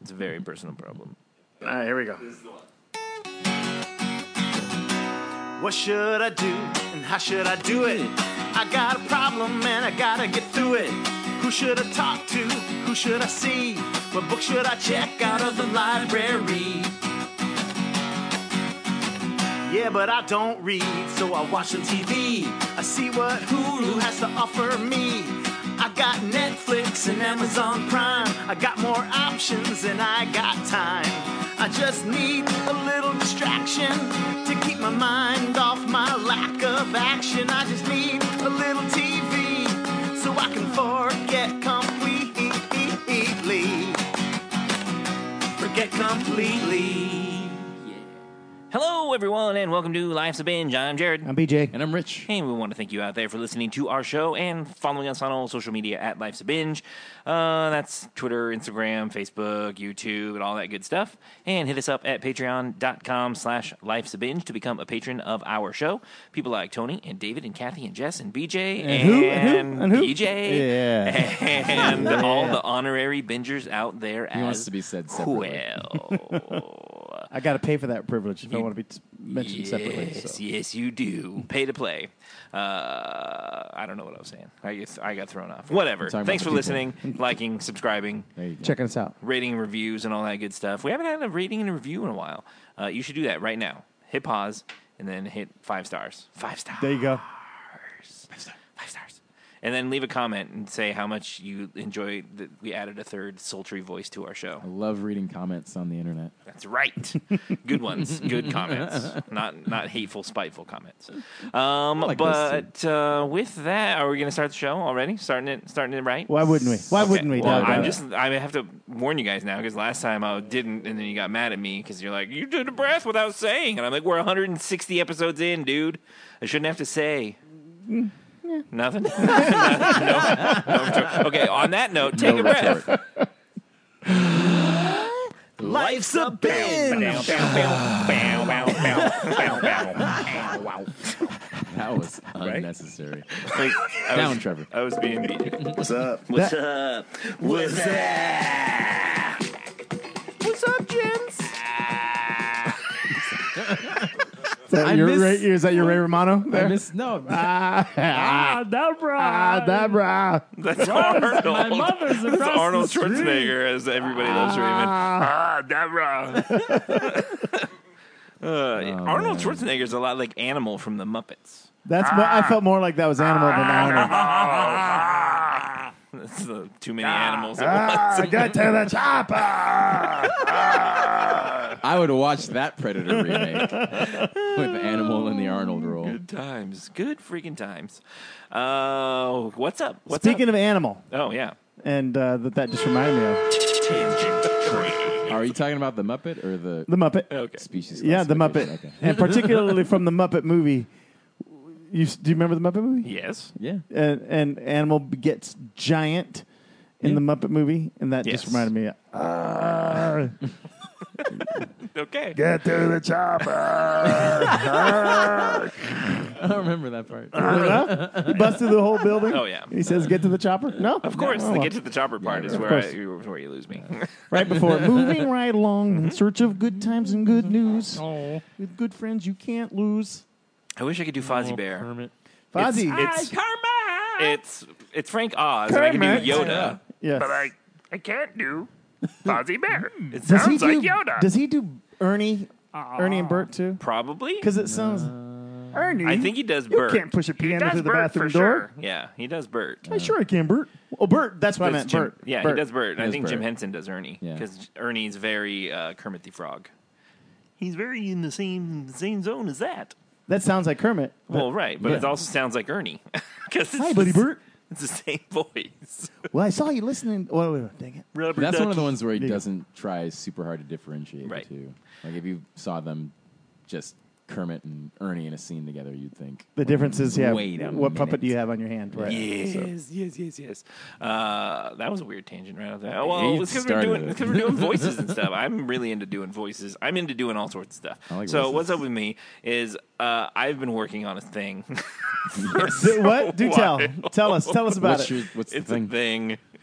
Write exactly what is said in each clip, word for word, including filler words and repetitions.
It's a very personal problem. All right, here we go. This is the one. What should I do and how should I do it? I got a problem and I gotta get through it. Who should I talk to? Who should I see? What book should I check out of the library? Yeah, but I don't read, so I watch some T V. I see what Hulu has to offer me. I got Netflix and Amazon Prime. I got more options than I got time. I just need a little distraction to keep my mind off my lack of action. I just need a little T V so I can forget completely. Forget completely. Hello, everyone, and welcome to Life's a Binge. I'm Jared. I'm B J. And I'm Rich. And we want to thank you out there for listening to our show and following us on all social media at Life's a Binge. Uh, that's Twitter, Instagram, Facebook, YouTube, and all that good stuff. And hit us up at patreon.com slash Life's a Binge to become a patron of our show. People like Tony and David and Kathy and Jess and B J And and, who? And who? And who? B J Yeah. and Yeah. all the honorary bingers out there He as wants to be said separately. well. I got to pay for that privilege if I You- want to be t- mentioned yes, separately. So. yes, you do. Pay to play. Uh, I don't know what I was saying. I guess I got thrown off. Whatever. talking Thanks for about the listening, liking, subscribing, There you go. Checking us out. rating and reviews, and all that good stuff. We haven't had a rating and a review in a while. Uh, you should do that right now. Hit pause and then hit five stars. Five stars. There you go. Five stars. Five stars. And then leave a comment and say how much you enjoy that we added a third sultry voice to our show. I love reading comments on the internet. That's right. Good ones. Good comments. Not not hateful, spiteful comments. Um, like those but uh, with that, are we going to start the show already? Starting it starting it right? Why wouldn't we? Why Okay. wouldn't we? Well, Doug? I'm just I have to warn you guys now because last time I didn't, and then you got mad at me because you're like, you did a breath without saying, and I'm like, we're one hundred sixty episodes in, dude. I shouldn't have to say. Mm, Nothing? no, no. Okay, on that note, take No a breath. retort. Life's a binge. That was unnecessary. Like, I Down, was, Trevor. I was being B J. What's up? What's up? What's up? What's up, gents? Is that, I your miss- Ray, is that your Ray Romano? I There? miss no. Ah, ah, Deborah. ah, Deborah. That's Arnold. My mother's That's across Arnold the street. Schwarzenegger, as everybody loves Raymond. Ah, Deborah. uh, Arnold man. Schwarzenegger's a lot like Animal from the Muppets. That's what I felt more like that was Animal than Arnold. That's uh, too many animals at Ah, once. get to the chopper. I would watch that Predator remake with Animal in the Arnold role. Good times. Good freaking times. Uh, what's up? What's Speaking up? of Animal, Oh, yeah. and uh, that that just reminded me of Are you talking about the Muppet or the the Muppet. Okay. species? Yeah, the Muppet, classification? Okay. and particularly from the Muppet movie. You do you remember the Muppet movie? Yes. Yeah. And, and Animal gets giant in Yeah. the Muppet movie, and that Yes. just reminded me. Of, ah, Okay. get to the chopper. I don't remember that part. He busts through the whole building. Oh, yeah. He says, "Get to the chopper." No, Of course, No, the well, get to the chopper part is right, where, of I, course. where you lose me. right before moving right along in search of good times and good news. Oh, With good friends you can't lose. I wish I could do Fozzie Bear. Kermit. Fozzie. It's, Kermit. it's it's Frank Oz, and I can Kermit. do Yoda. Yes. But I, I can't do Fozzie Bear. It does he sounds do, like Yoda. Does he do Ernie, Ernie and Bert too? Probably. Because it sounds Ernie. I think he does you Bert. can't push a He piano does through the Bert bathroom for door. sure. Yeah, he does Bert. I sure I can, Bert. Oh, Bert. That's what I Does meant. Jim- Bert. Yeah, Bert. he does Bert. And I does think Jim Bert. Henson does Ernie Yeah. because Ernie's very uh, Kermit the Frog. He's very in the same same zone as that. That sounds like Kermit. Well, right, but it yeah. also sounds like Ernie. Because Hi, buddy Bert. It's the same voice. Well, I saw you listening. Wait, wait, wait, dang it. Rubber That's one of the ducky. ones where he There you go. doesn't try super hard to differentiate Right. the two. Like if you saw them just Kermit and Ernie in a scene together, you'd think The difference is, yeah, Wait a what puppet minute. do you have on your hand? Right. Yes, So- yes, yes, yes. Uh, that was a weird tangent right out there. Oh, well, You it's because we're started doing it. it's 'cause we're doing voices and stuff. I'm really into doing voices. I'm into doing all sorts of stuff. I like so voices. what's up with me is uh, I've been working on a thing. Do- what? Do tell. While. Tell us. Tell us about what's it. your, what's the It's thing? a thing.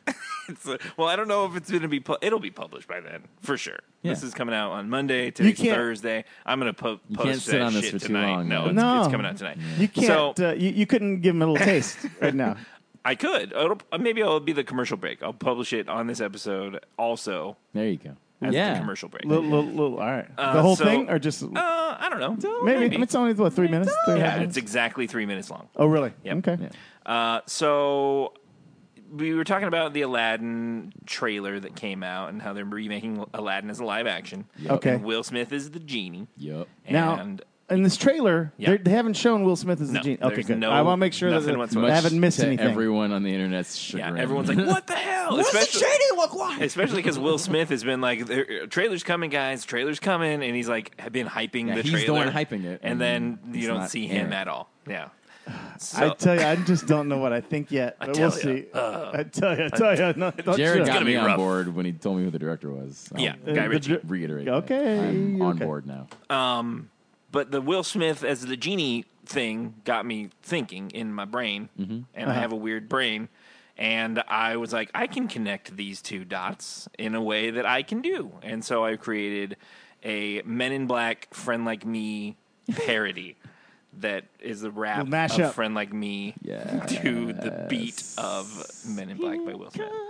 it's a, well, I don't know if it's going to be. Pu- it'll be published by then for sure. Yeah. This is coming out on Monday. Today's can't- Thursday. I'm going to po- post can't sit that on this shit for too tonight. long, no, though. it's, No. it's coming out tonight. You can't. So uh, you, you couldn't give him a little taste right now. I could. It'll, maybe I'll be the commercial break. I'll publish it on this episode also There you go. as yeah. the commercial break. Little, little, little, all right. Uh, the whole so- thing, or just Uh, I don't know. maybe? I mean, it's only what three minutes. Three and a half Yeah, minutes? it's exactly three minutes long. Oh, really? Yep. Okay. Yeah. Uh, so we were talking about the Aladdin trailer that came out and how they're remaking Aladdin as a live action. Yep. Okay. And Will Smith is the genie. Yep. Now, And in this trailer, Yeah. they- they haven't shown Will Smith as No, the genie. Okay, there's good. no- I want to make sure that nothing they- whatsoever. they haven't missed to anything. everyone on the internet's yeah, chagrin. everyone's like, "What the hell?" What's especially, the genie look like? especially because Will Smith has been like, "There- "Trailer's coming, guys! Trailer's coming," and he's like, have been hyping Yeah, the he's the trailer, one hyping it, and and then it's you don't not see him airing. at all. Yeah. I So, tell you, I just don't know what I think yet. But tell we'll ya. see. I tell you, I tell you. No, don't Jared you? got gonna me be on rough. board when he told me who the director was. I'll yeah, Uh, Guy the Ritchie. dr- reiterate. Okay, that. I'm on okay. board now. Um, but the Will Smith as the genie thing got me thinking in my brain, Mm-hmm. and I have a weird brain. And I was like, I can connect these two dots in a way that I can do. And so I created a Men in Black Friend Like Me parody that is a rap We'll mash of up. Friend Like Me to the beat of Men in Black by Will Smith.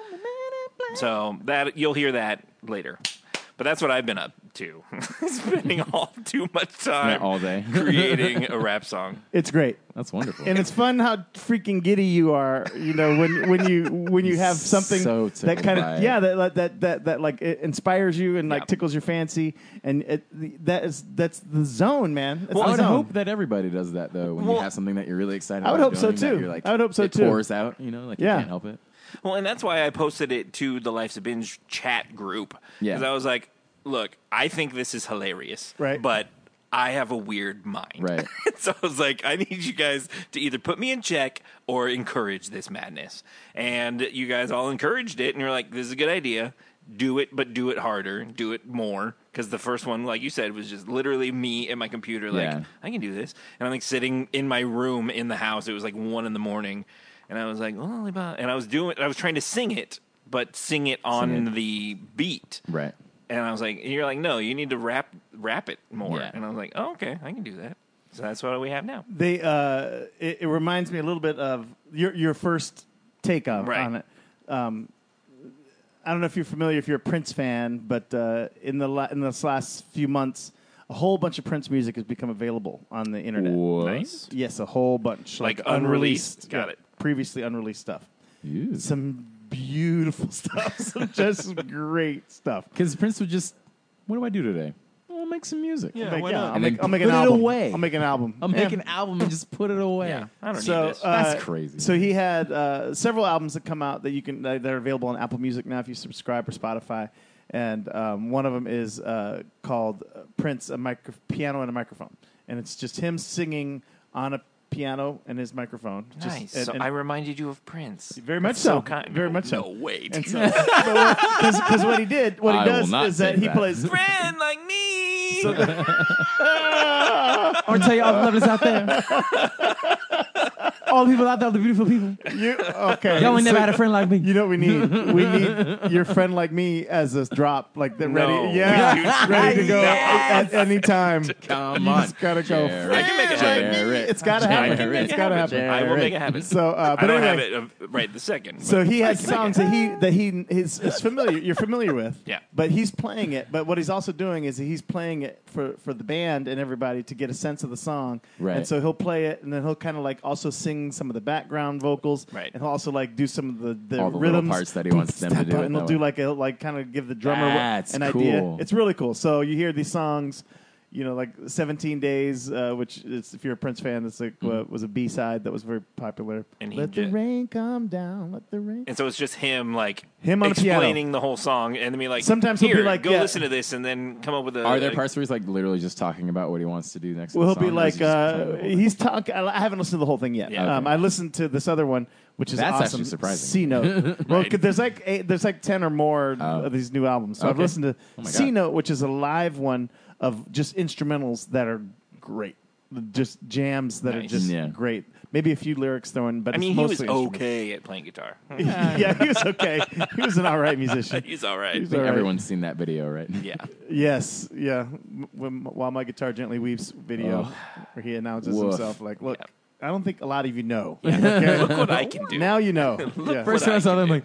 So that you'll hear that later. But that's what I've been up to. Spending all too much time all day. creating a rap song. It's great. That's wonderful. And it's fun how freaking giddy you are, you know, when, when you when you have something So that tickled kind by of it. yeah that that that that, that like it inspires you and like Yeah. tickles your fancy, and it, that is that's the zone, man. That's I the would zone. hope that everybody does that though. When Well, you have something that you're really excited I would about hope so, doing, that too. You're like, I would hope so, it too. pours out, you know, like Yeah. you can't help it. Well, and that's why I posted it to the Life's a Binge chat group. Yeah. Because I was like, look, I think this is hilarious. Right. But I have a weird mind. Right. So I was like, I need you guys to either put me in check or encourage this madness. And you guys all encouraged it, and you're like, this is a good idea. Do it, but do it harder. Do it more. Because the first one, like you said, was just literally me at my computer, like, Yeah. I can do this. And I'm like sitting in my room in the house. It was like one in the morning. And I was like, well, about, and I was doing, I was trying to sing it, but sing it on Sing it. the beat. Right. And I was like, and you're like, no, you need to rap, rap it more. Yeah. And I was like, oh, okay, I can do that. So that's what we have now. They uh, it, it reminds me a little bit of your your first take of Right. on it. Um, I don't know if you're familiar, if you're a Prince fan, but uh, in the la- in this last few months, a whole bunch of Prince music has become available on the internet. What? Nice. Yes, a whole bunch, Like unreleased. Got yeah, it. Previously unreleased stuff. Ew. Some beautiful stuff, some just great stuff. Because Prince would just, what do I do today? I'll make some music. Yeah, Like, why yeah, not? I'll And make, then I'll make put an it album. away. I'll make an album. I'll Yeah. make an album and just put it away. Yeah, I don't So need this. uh, That's crazy. So he had uh, several albums that come out that you can that are available on Apple Music now if you subscribe or Spotify, and um, one of them is uh, called uh, Prince, a micro- piano and a microphone, and it's just him singing on a piano and his microphone. Just, Nice. and- so and I reminded you of Prince. very much That's so. kind. Very no, much so. No, wait. And so, because what he did, what he I will does not is that say he that. plays. Friend like me. So I want to tell you all the lovelies out there. All the people out there, the beautiful people. You, okay. Y'all ain't so never had a friend like me. You know what we need? We need your friend like me as a drop, like the No. ready, yeah, Dude, ready to go yes. at any time. Come You on. just gotta go. Jared. I can make it Friend happen. like me. It's gotta happen. Jared. It's gotta happen. I will make it happen. So, uh, I but don't anyway, have it uh, right the second. so but he I has can make it songs that he that he is, is familiar. You're familiar with, Yeah. But he's playing it. But what he's also doing is he's playing it for, for the band and everybody to get a sense of the song. Right. And so he'll play it, and then he'll kind of like also sing some of the background vocals. Right. And he'll also like do some of the, the All the little rhythms parts that he wants them to do it And he'll that do way. like a like kind of give the drummer That's an idea. cool. It's really cool. So you hear these songs. You know, like seventeen Days, uh, which is, if you're a Prince fan, that's like uh, was a B side that was very popular. And he let the ju- rain come down, let the rain. And so it's just him, like, Him on the piano. explaining the whole song, and then be like, Sometimes he'll here, be like, go yeah. listen to this, and then come up with a. Are there a- parts where he's like literally just talking about what he wants to do next? Well, to he'll the be song, or is like, he just uh, playing the whole he's talking. I haven't listened to the whole thing yet. Yeah. Um, Okay. I listened to this other one, which is That's awesome. actually surprising. C Note. Well, Right. 'cause there's like eight, there's like ten or more Oh. of these new albums. So I've Okay. listened to Oh my C God. Note, which is a live one of just instrumentals that are great, just jams that are Nice. just Yeah. great. maybe a few lyrics thrown, but I mean, it's he was mostly instruments. okay at playing guitar. Yeah, he was okay. He was an all right musician. He's all right. He's I think all right. everyone's seen that video, right? Yeah. Yes, yeah. M- When, while my guitar gently weeps video, Oh. where he announces Woof. himself, like, "Look, Yeah. I don't think a lot of you know. Yeah. Okay? Look what I can do. Now you know." Yeah. First time I saw them, like,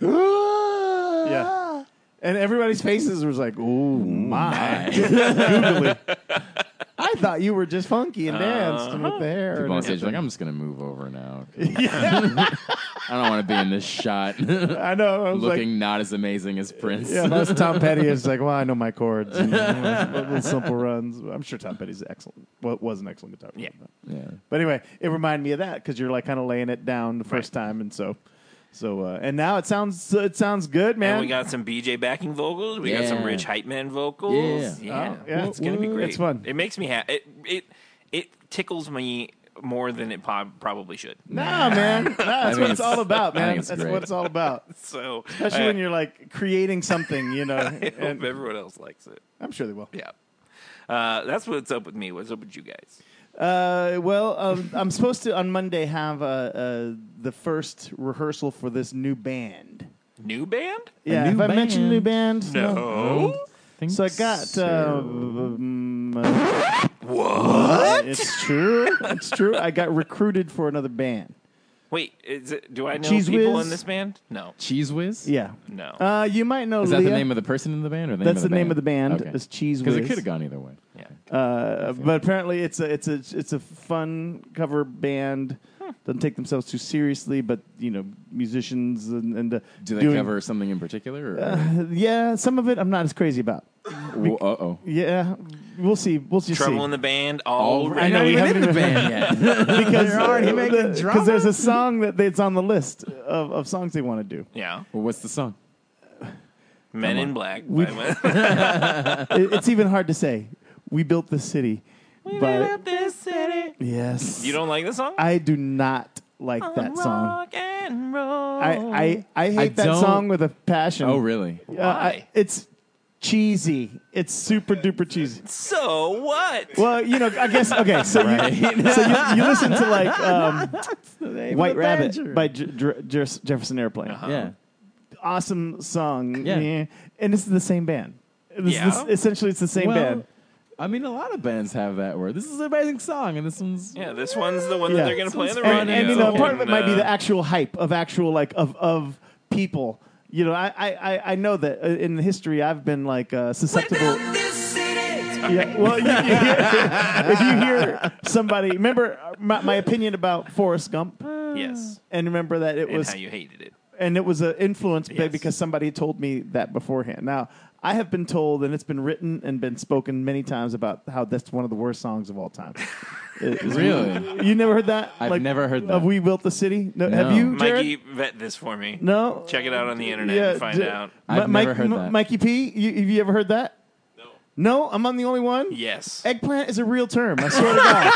Yeah. And everybody's faces was like, "Ooh, my." Googly. I thought you were just funky and danced and with the hair. People and on stage are like, everything. I'm just gonna move over now. I don't want to be in this shot. I know. I was Looking like, not as amazing as Prince. yeah, that's Tom Petty is like, well, I know my chords. And, little, little simple runs. I'm sure Tom Petty's excellent. Well, was an excellent guitar player. Yeah. Yeah. But anyway, it reminded me of that because you're like kind of laying it down the first time, and so, so, uh, and now it sounds it sounds good, man. And we got some B J backing vocals. We got some Yeah. Rich Heitman vocals. Yeah. Yeah, Oh, yeah. It's gonna be Woo. great. It's fun. It makes me happy. It, it it tickles me more than it po- probably should. Nah, man, nah, that's think what it's it's- all about, I man. think it's That's great. what it's all about. So Especially I, when you're like creating something, you know. I And hope everyone else likes it. I'm sure they will. Yeah. Uh, that's what's up with me. What's up with you guys? Uh, well, um, I'm supposed to on Monday have uh, uh, the first rehearsal for this new band. New band? Yeah, new have I mentioned new band? No. Think So I got. Uh, um, uh, What? it's true. It's true. I got recruited for another band. Wait, is it, do I know Cheese people Whiz? in this band? No. Cheese Whiz? Yeah. No. Uh, you might know. Is that Leah. the name of the person in the band, or the That's name the of name of the band. Okay. It's Cheese Because Whiz. it could have gone either way. yeah. Uh, but apparently, it's a it's a it's a fun cover band. Doesn't take themselves too seriously, but you know, musicians and, and uh, Do they doing- cover something in particular? Or? Uh, yeah, some of it I'm not as crazy about. uh oh. Yeah, we'll see. We'll just Trouble see. in the band. All All I know we even haven't in the even- band yet. because They're already making drama? because there's a song that that's on the list of, of songs they want to do. Yeah. Well, what's the song? Men in Black. We- by Wes- It, it's even hard to say. We built this city. We but lit up this city. yes, You don't like the song? I do not like that song. Rock and roll. I, I, I hate I that don't- song with a passion. Oh, really? Uh, I- Why? it's cheesy. It's super duper cheesy. So what? Well, you know, I guess okay. So you, so you, you listen to like um, White Rabbit by J- J- J- Jefferson Airplane. Uh-huh. Yeah. Awesome song. Yeah. Yeah. And this is the same band. This, Yeah? this- essentially, it's the same Well, band. I mean, a lot of bands have that where this is an amazing song, and this one's Yeah, this one's the one Yeah. that they're going to play on the And, radio. and you know, part of it and, might be uh, the actual hype of actual like of of people. You know, I I, I- I know that uh, in history I've been like uh, susceptible. Yeah, well, you, you hear, if you hear somebody, remember my, my opinion about Forrest Gump, Yes. and remember that it And was how you hated it. and it was an influence Yes. because somebody told me that beforehand. Now, I have been told, and it's been written and been spoken many times about how that's one of the worst songs of all time. It- it's- Really? You never heard that? I've never heard Of that. We Built the City? No. No. Have you, Jared? Mikey, vet this for me. No. Check it out on the internet Yeah, and find d- out. I've Mi- never heard M- that. Mikey P, you, have you ever heard that? No. No? I'm on the only one? Yes. Eggplant is a real term. I swear to God.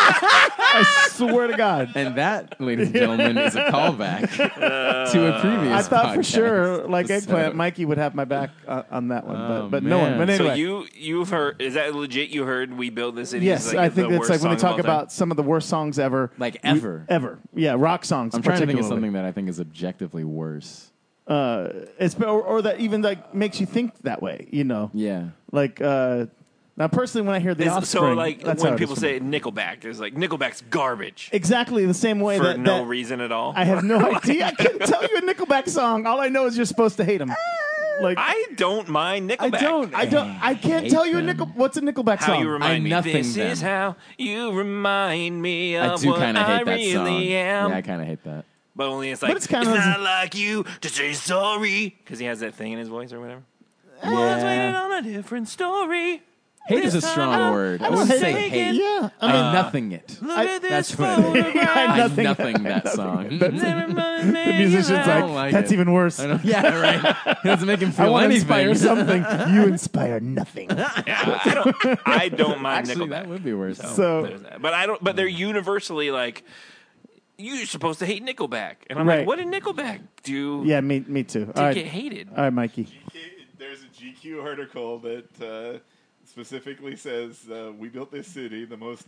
I swear to God. And that, ladies and gentlemen, is a callback to a previous I thought for podcast. sure, like So- Eggplant, Mikey would have my back uh, on that one, Oh, but, but no one. man. But anyway. So you you've heard? Is that legit? You heard "We Built This City"? Yes, is like I think the it's worst like when they song of talk all time? about some of the worst songs ever. Like We- ever. ever. Yeah, rock songs. I'm trying to think of particularly. something that I think is objectively worse. Uh, it's or, or that even like makes you think that way. You know, Yeah. like uh, now personally, when I hear the Is- Offspring, so like that's how when it people is for me. say Nickelback, there's like Nickelback's garbage exactly the same way for that, no that reason at all. I have no idea. I couldn't tell you a Nickelback song. All I know is you're supposed to hate them. Like I don't mind I Nickelback. don't. I don't. I can't hate tell you a them. nickel. What's a Nickelback How song? you remind I me? nothing This them. is how you remind me I of do what kind of I hate that really song. am. Yeah, I kind of hate that. But only it's like it's it's, kind of- not like you to say sorry because he has that thing in his voice or whatever. I was Yeah. waiting on a different story. Hate is a This time strong I'm- word. I I'm wouldn't say mistaken. hate. yeah, I I mean, mean, nothing it. Look I- at this That's what I mean. photograph. I I nothing- nothing that song. the musician's I like, don't like that's it. even worse. I don't- yeah, right. It doesn't make him I feel want to anything. inspire something. You inspire nothing. Yeah, I don't. I don't mind Actually, Nickelback. that would be worse. So- There's that. But I don't. But they're universally like, you're supposed to hate Nickelback, and I'm Right. like, what did Nickelback do Yeah, me, me too. to All right, get hated? all right, Mikey. There's a G Q article that uh, specifically says uh, we built this city, the most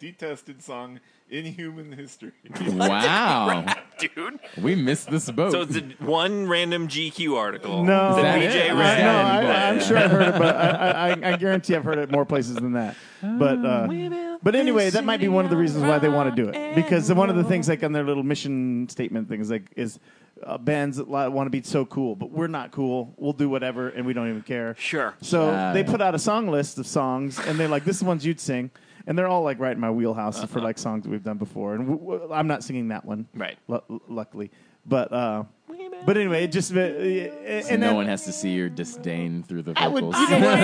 detested song in human history. Wow. Dude. We missed this boat. So it's a, one random G Q article. No, that that B J it? read. I, no, Yeah, I, I'm yeah. sure I've heard it, but I, I, I guarantee I've heard it more places than that. But uh, but anyway, that might be one of the reasons why they want to do it, because one of the things like on their little mission statement things like is uh, bands that want to be so cool, but we're not cool. We'll do whatever, and we don't even care. Sure. So Uh, they put out a song list of songs, and they're like, "This is the ones you'd sing," and they're all like right in my wheelhouse Uh-huh. for like songs that we've done before. And w- w- I'm not singing that one, Right. lu- luckily. But uh, but anyway, it just uh, and So no then one has to see your disdain through the I would, vocals. you know what?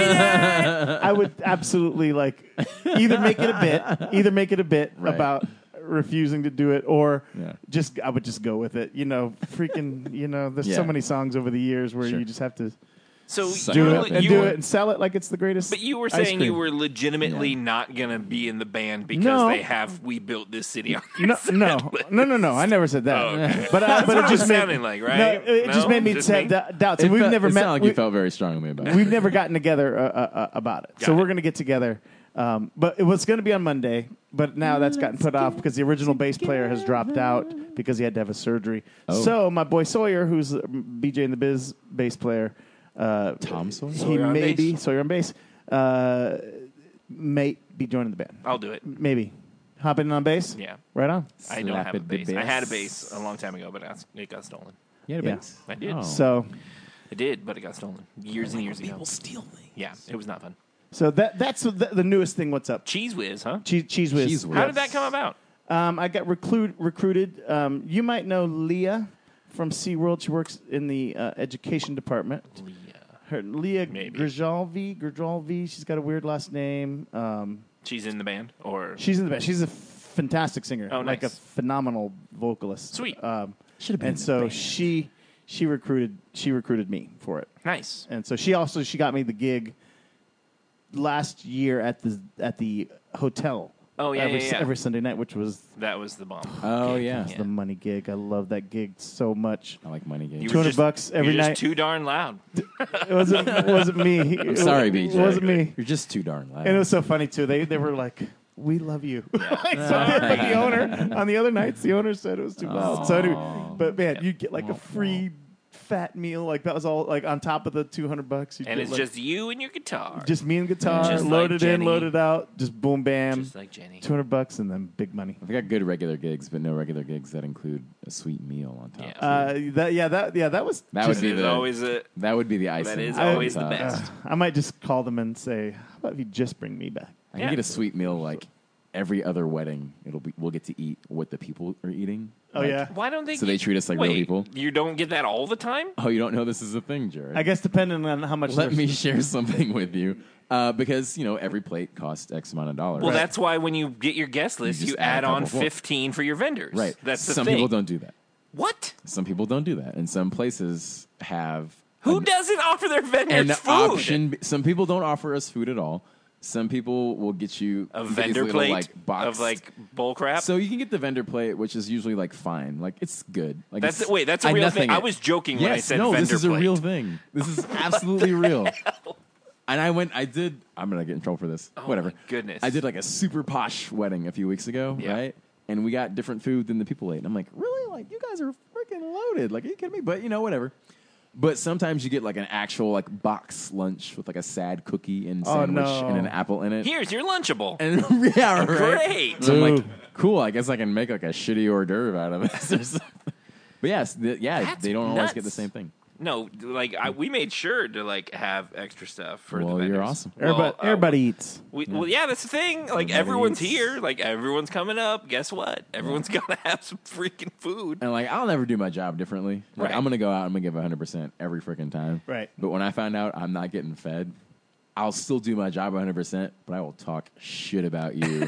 I would absolutely like either make it a bit, either make it a bit Right. about refusing to do it, or Yeah. just I would just go with it. You know, freaking, you know, there's so Yeah. many songs over the years where Sure. you just have to So Suck do you it were, and you do were, it and sell it like it's the greatest. But you were ice saying you cream. were legitimately Yeah. not going to be in the band because No. they have We Built This City on their No, set no, list. no, no, no. I never said that. Oh, okay. But uh, but what it it just was made, sounding like, right? No, it No? just made me Just have me? d- doubts. It And we've felt- never it met. sounded like we, you felt very strongly about it. We've never gotten together uh, uh, about it. so Got it. we're going to get together. Um, but it was going to be on Monday, but now that's gotten put off because the original bass player has dropped out because he had to have a surgery. Oh. So my boy Sawyer, who's a B J and the Biz bass player, uh, Tom Sawyer? he Sawyer on may bass. be Sawyer on bass, uh, may be joining the band. I'll do it. Maybe hopping in on bass. Yeah. Right on. I don't Slap have a it, the bass. I had a bass. bass a long time ago, but it got- it got stolen. You had a Yeah. bass? I did. Oh. So I did, but it got stolen years and years ago. People steal things. Yeah, it was not fun. so that that's the, the newest thing. What's up? Cheese Whiz, huh? Cheese, cheese whiz. Cheese Whiz. How did that come about? Um, I got recruit, recruited. Um, you might know Leah from SeaWorld. She works in the uh, education department. Her Leah Maybe. Grijalvi. Grijalvi. She's got a weird last name. Um, She's in the band, or she's in the band. She's a fantastic singer. Oh, like a nice. phenomenal vocalist. Sweet. Um, Should have been and in the so band. she she recruited she recruited me for it. nice. And so she also she got me the gig last year at the at the hotel. Oh, yeah, every, yeah, yeah. every Sunday night, which was That was the bomb. Oh, yeah. the money gig. I love that gig so much. I like money games. You were two hundred just- bucks every you're night. Just too darn loud. It wasn't it wasn't me. I'm sorry, B It J. wasn't me. You're just too darn loud. And it was so funny too. They they were like, "We love you." Like, so did, but the owner on the other nights, the owner said it was too loud. So anyway, but man, you get like a free fat meal. Like that was all like on top of the two hundred bucks. And it's just you and your guitar. just me and guitar, Just like loaded in, Jenny. loaded out, just boom bam, Just like Jenny. two hundred bucks, and then big money. I've got good regular gigs, but no regular gigs that include a sweet meal on top. Yeah. Uh, that yeah, that yeah, that was. That just, would be That is the always a, that would be the icing. that is on always the top. best. I might just call them and say, "How about if you just bring me back?" I can Yeah. get a sweet meal like every other wedding. It'll be we'll get to eat what the people are eating. Oh Like, yeah. Why don't they? So they treat us like Wait, real people. You don't get that all the time. Oh, you don't know this is a thing, Jared? I guess depending on how much. Let they're- me share something with you, uh, because you know every plate costs X amount of dollars. Well, that's why when you get your guest list, just you, add a add on couple more. fifteen for your vendors. right. That's the Some thing. people don't do that. What? Some people don't do that, and some places have Who an, doesn't offer their vendors an food? option. Some people don't offer us food at all. Some people will get you A these vendor little, plate like boxed. of like bull crap. So you can get the vendor plate, which is usually like fine, like it's good. Like that's it's, wait, that's a I real nothing thing. I it. was joking yes, when I said no, vendor this is plate. a real thing. This is absolutely real. And I went, I did. I'm gonna get in trouble for this. Oh, Whatever. my goodness. I did like a super posh wedding a few weeks ago, Yeah. right? And we got different food than the people ate. And I'm like, really? Like you guys are freaking loaded. Like, are you kidding me? But you know, whatever. But sometimes you get like an actual like box lunch with like a sad cookie and Oh, sandwich no. and an apple in it. Here's your Lunchable. And yeah, right. Great. So I'm Ooh. like, cool. I guess I can make like a shitty hors d'oeuvre out of this or something. But yes, the, yeah, That's they don't always get the nuts. same thing. No, like I, we made sure to like have extra stuff for Well, the vendors. you're awesome. Everybody, Well, uh, everybody eats. We, Well, yeah, that's the thing. Like Everybody everyone's eats. here. Like everyone's coming up. Guess what? Everyone's gonna have some freaking food. And like, I'll never do my job differently. Like, Right. I'm gonna go out. I'm gonna give one hundred percent every freaking time. Right. But when I find out I'm not getting fed, I'll still do my job one hundred percent. But I will talk shit about you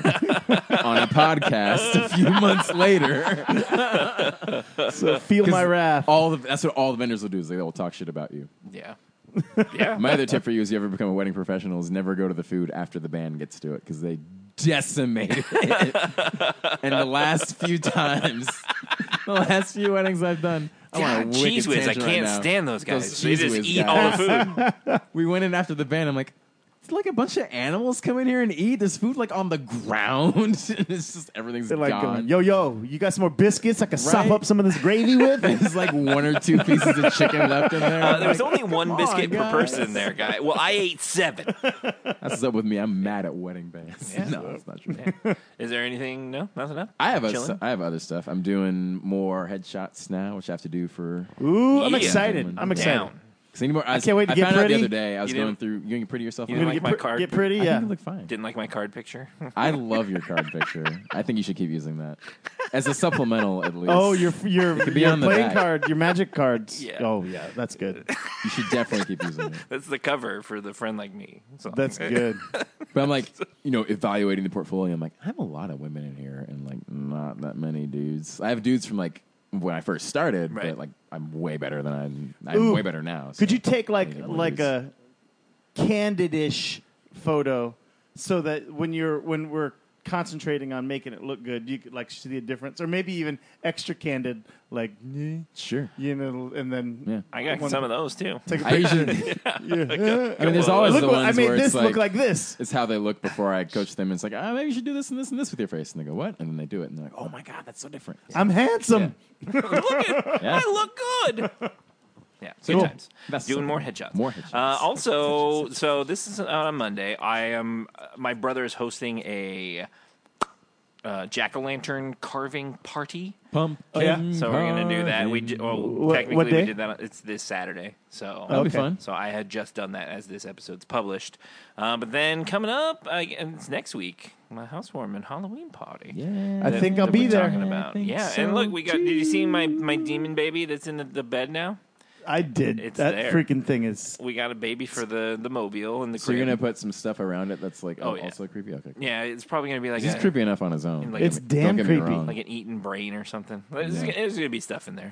on a podcast a few months later. So feel my wrath. All the that's what all the vendors will do is they will talk shit about you. Yeah, yeah. My other tip for you is, you ever become a wedding professional, is never go to the food after the band gets to it because they decimate it. And the last few times, the last few weddings I've done, I want God, to cheese whiz. I can't stand those guys. Those they Cheese just Whiz eat guys. all the food. We went in after the band. I'm like, It's like a bunch of animals come in here and eat. There's food like on the ground. It's just everything's They're like, gone. going, yo, yo, you got some more biscuits I can sop Right? up some of this gravy with? There's like one or two pieces of chicken left in there. Uh, there was Like, only one come biscuit on, per guys. person there, guy. Well, I ate seven. That's what's up with me. I'm mad at wedding bands. Yeah. No, that's not true. Is there anything? No, nothing else. I have a, Chilling? I have other stuff. I'm doing more headshots now, which I have to do for. Ooh, I'm Yeah. excited. I'm excited. Down. Cause anymore, I, I can't wait to I get found out pretty. the other day. I was You going didn't- through. You getting pretty yourself? you up? didn't like Get my pr- card? Get pretty, I yeah. think you look fine. Didn't like my card picture. I love your card picture. I think you should keep using that as a supplemental, at least. Oh, your your, could be your on the playing back. card, your magic cards. Yeah. Oh, yeah, that's good. You should definitely keep using it. That's the cover for the friend like me. So. That's good. But I'm like, you know, evaluating the portfolio. I'm like, I have a lot of women in here, and like, not that many dudes. I have dudes from like when I first started, Right. but like, I'm way better than I'm. I'm Ooh. way better now. Could so. you take like Anything more like dudes. a candid-ish photo so that when you're when we're concentrating on making it look good, you could like see a difference, or maybe even extra candid, like "Nah," Sure. you know, and then Yeah. I got One- some of those too. take a I picture. usually. Yeah. I mean, there's always Look the what, ones I made where this it's look like, like this. it's how they look before I coach them. It's like, ah, maybe you should do this and this and this with your face, and they go, what? And then they do it, and they're like, oh my god, that's so different. I'm handsome. Look at, Yeah. I look good. Yeah, good Cool. times. That's Doing something. more headshots. More headshots. Uh, also, so this is on Monday. I am. Uh, my brother is hosting a uh, jack o' lantern carving party. Pumpkin. Oh, yeah? So we're gonna do that. We carving. ju- well, What- technically what we day? did that. It's this Saturday. So That'll be Okay. fun. So I had just done that as this episode's published. Uh, but then coming up, I, and it's next week, my housewarming Halloween party. Yeah. I that- think I'll that be we're there. Talking I about. think Yeah, so and look, we got. Did you see my my demon baby that's in the, the bed now? I did. It's that there. freaking thing is. We got a baby for the the mobile and the. So you're crib. gonna put some stuff around it that's like Oh, oh, yeah. also creepy. Okay. Cool. Yeah, it's probably gonna be like He's a, creepy enough on his own. Like It's a- damn Don't get me creepy. wrong. like an eaten brain or something. There's, Yeah. there's gonna be stuff in there.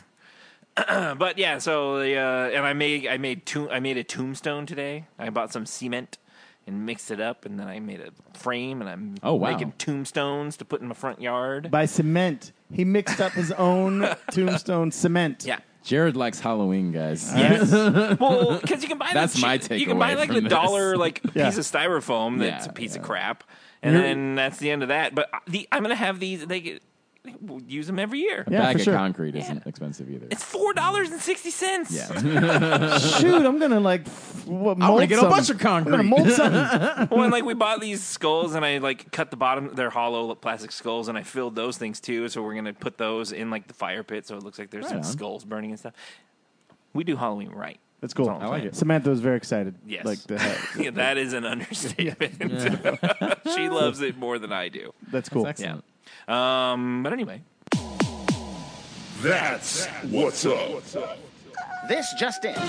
But yeah, so the uh, and I made I made to, I made a tombstone today. I bought some cement and mixed it up, and then I made a frame, and I'm Oh, wow. making tombstones to put in my front yard. By cement. He mixed up his own tombstone cement. Yeah. Jared likes Halloween, guys. Yes. Well, because you can buy That's the my cheap- You can buy takeaway like from the this. dollar like Yeah. piece of styrofoam that's Yeah, a piece of yeah. crap, and You're- then that's the end of that. But the I'm gonna have these. They get, we'll use them every year. A Yeah, bag for of sure. concrete isn't expensive either. It's four dollars and sixty cents. Yeah. Shoot, I'm gonna like f- what, mold I'm gonna get a something. bunch of concrete. I'm gonna mold something. Well, and like we bought these skulls, and I like cut the bottom. They're hollow plastic skulls, and I filled those things too. So we're gonna put those in like the fire pit, so it looks like there's Right some on. skulls burning and stuff. We do Halloween right. That's cool. That's all I'm I like saying. it. Samantha was very excited. Yes. Like to have, Yeah, that is an understatement. She loves it more than I do. that's cool. That's excellent. Yeah. Um, but anyway, That's what's up. This just in.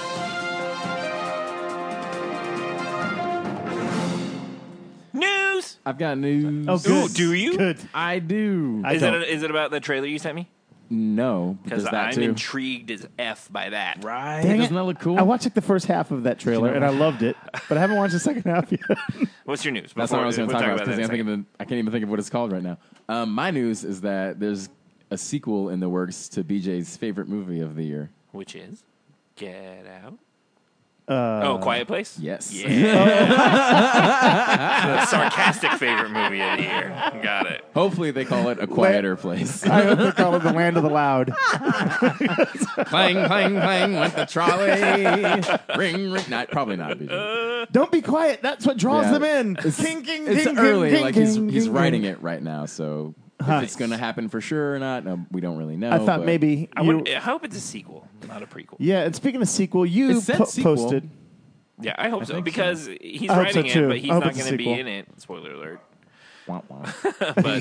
news. I've got news. Oh, good. Ooh, do you? Good. I do. I Is it, don't. a, is it about the trailer you sent me? no, Because because that I'm too. intrigued as F by that. Right? Dang Doesn't it. that look cool? I watched like the first half of that trailer and I loved it, but I haven't watched the second half yet. What's your news? That's Before- not what I was going to we'll talk about that because in a I, think second. of the- I can't even think of what it's called right now. Um, my news is that there's a sequel in the works to B J's favorite movie of the year. Which is Get Out. Uh, Oh, Quiet Place? Yes. Yeah. The sarcastic favorite movie of the year. Got it. Hopefully they call it A Quieter Place. I hope they call it the land of the loud. clang, clang, clang went the trolley. Ring, ring. Not, probably not, B J. Don't be quiet. That's what draws Yeah. them in. It's, King, king, it's king, early. king, like king, he's king, he's king. writing it right now, so if Nice. it's going to happen for sure or not, no, we don't really know. I thought but- maybe I, you. would, I hope it's a sequel, not a prequel. Yeah, and speaking of sequel, you It said po- sequel. posted. Yeah, I hope I so. think so. Because he's I hope so, writing too. it, but he's I hope not it's a going to be sequel. in it. Spoiler alert. Wah, wah. But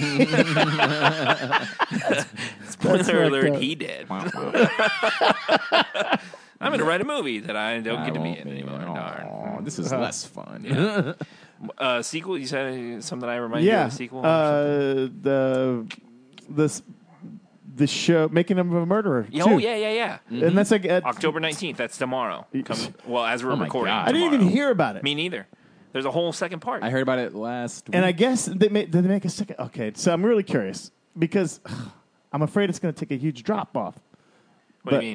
spoiler fucked alert, up. he did. Wah, wah. I'm going to write a movie that I don't I get to be won't in anymore. Aw, Darn. this is less fun. Uh, sequel? You said something I remind you Yeah, of a sequel? or uh, the this the show Making of a Murderer. something? too. Oh, yeah, yeah, yeah. and that's like at, October nineteenth. That's tomorrow. Come, well, as we're Oh my recording. God. I didn't even tomorrow. hear about it. Me neither. There's a whole second part. I heard about it last week. And I guess they made, did they make a second? Okay, so I'm really curious because I'm afraid it's going to take a huge drop off. what but- do you mean?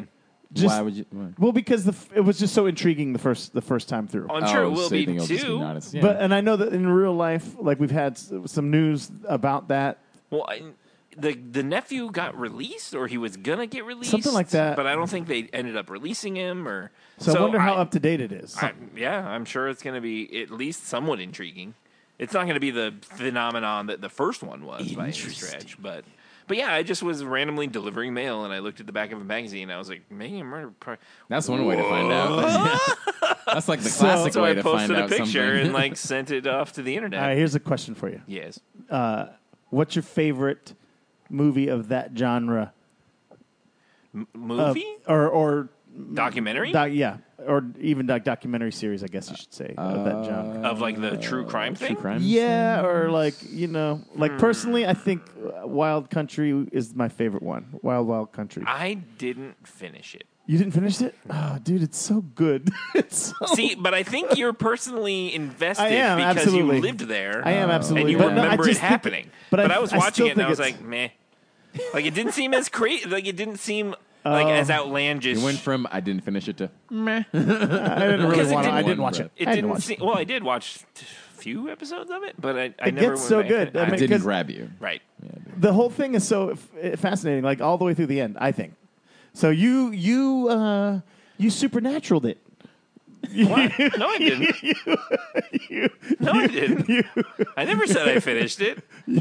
Just, Why would you? Why? Well, because the f- it was just so intriguing the first the first time through. I'm sure Oh, it will so you be think it'll just be too. not as- yeah. But and I know that in real life, like we've had s- some news about that. Well, I, the the nephew got released, or he was gonna get released, Something like that. But I don't think they ended up releasing him. Or So, I wonder how up to date it is. I, yeah, I'm sure it's gonna be at least somewhat intriguing. It's not gonna be the phenomenon that the first one was by any stretch, but. But yeah, I just was randomly delivering mail, and I looked at the back of a magazine, and I was like, "Making a murder." Pro- That's one way to find out. That's like the So- classic so way I to find posted a out picture something. and like sent it off to the internet. All right, here's a question for you. Yes, What's your favorite movie of that genre? M- Of- movie or or documentary doc, yeah, or even doc, documentary series, I guess you should say of that genre. of like the true crime True thing. crime. Yeah, or like you know, like personally, I think uh, Wild Country is my favorite one. Wild Wild Country. I didn't finish it. You didn't finish it? Oh, dude, it's so good. it's so See, but I think you're personally invested I am, because absolutely. you lived there. I am absolutely. and you but no, I remember just it think- happening. but But, I- I, was I watching still it and I think was it's- like, meh. Like it didn't seem as crazy. Like it didn't seem like as outlandish. You went from I didn't finish it to meh. I didn't really Because it want to. I didn't- didn't watch it. It I didn't watch seem. Well, I did watch a few episodes of it, but I, I It never gets went so back good. to- I I mean, didn't 'cause- grab you. right. The whole thing is so f- fascinating, like all the way through the end. I think. So you you uh, you supernaturaled it. What? No, I didn't. no, I didn't. I never said I finished it.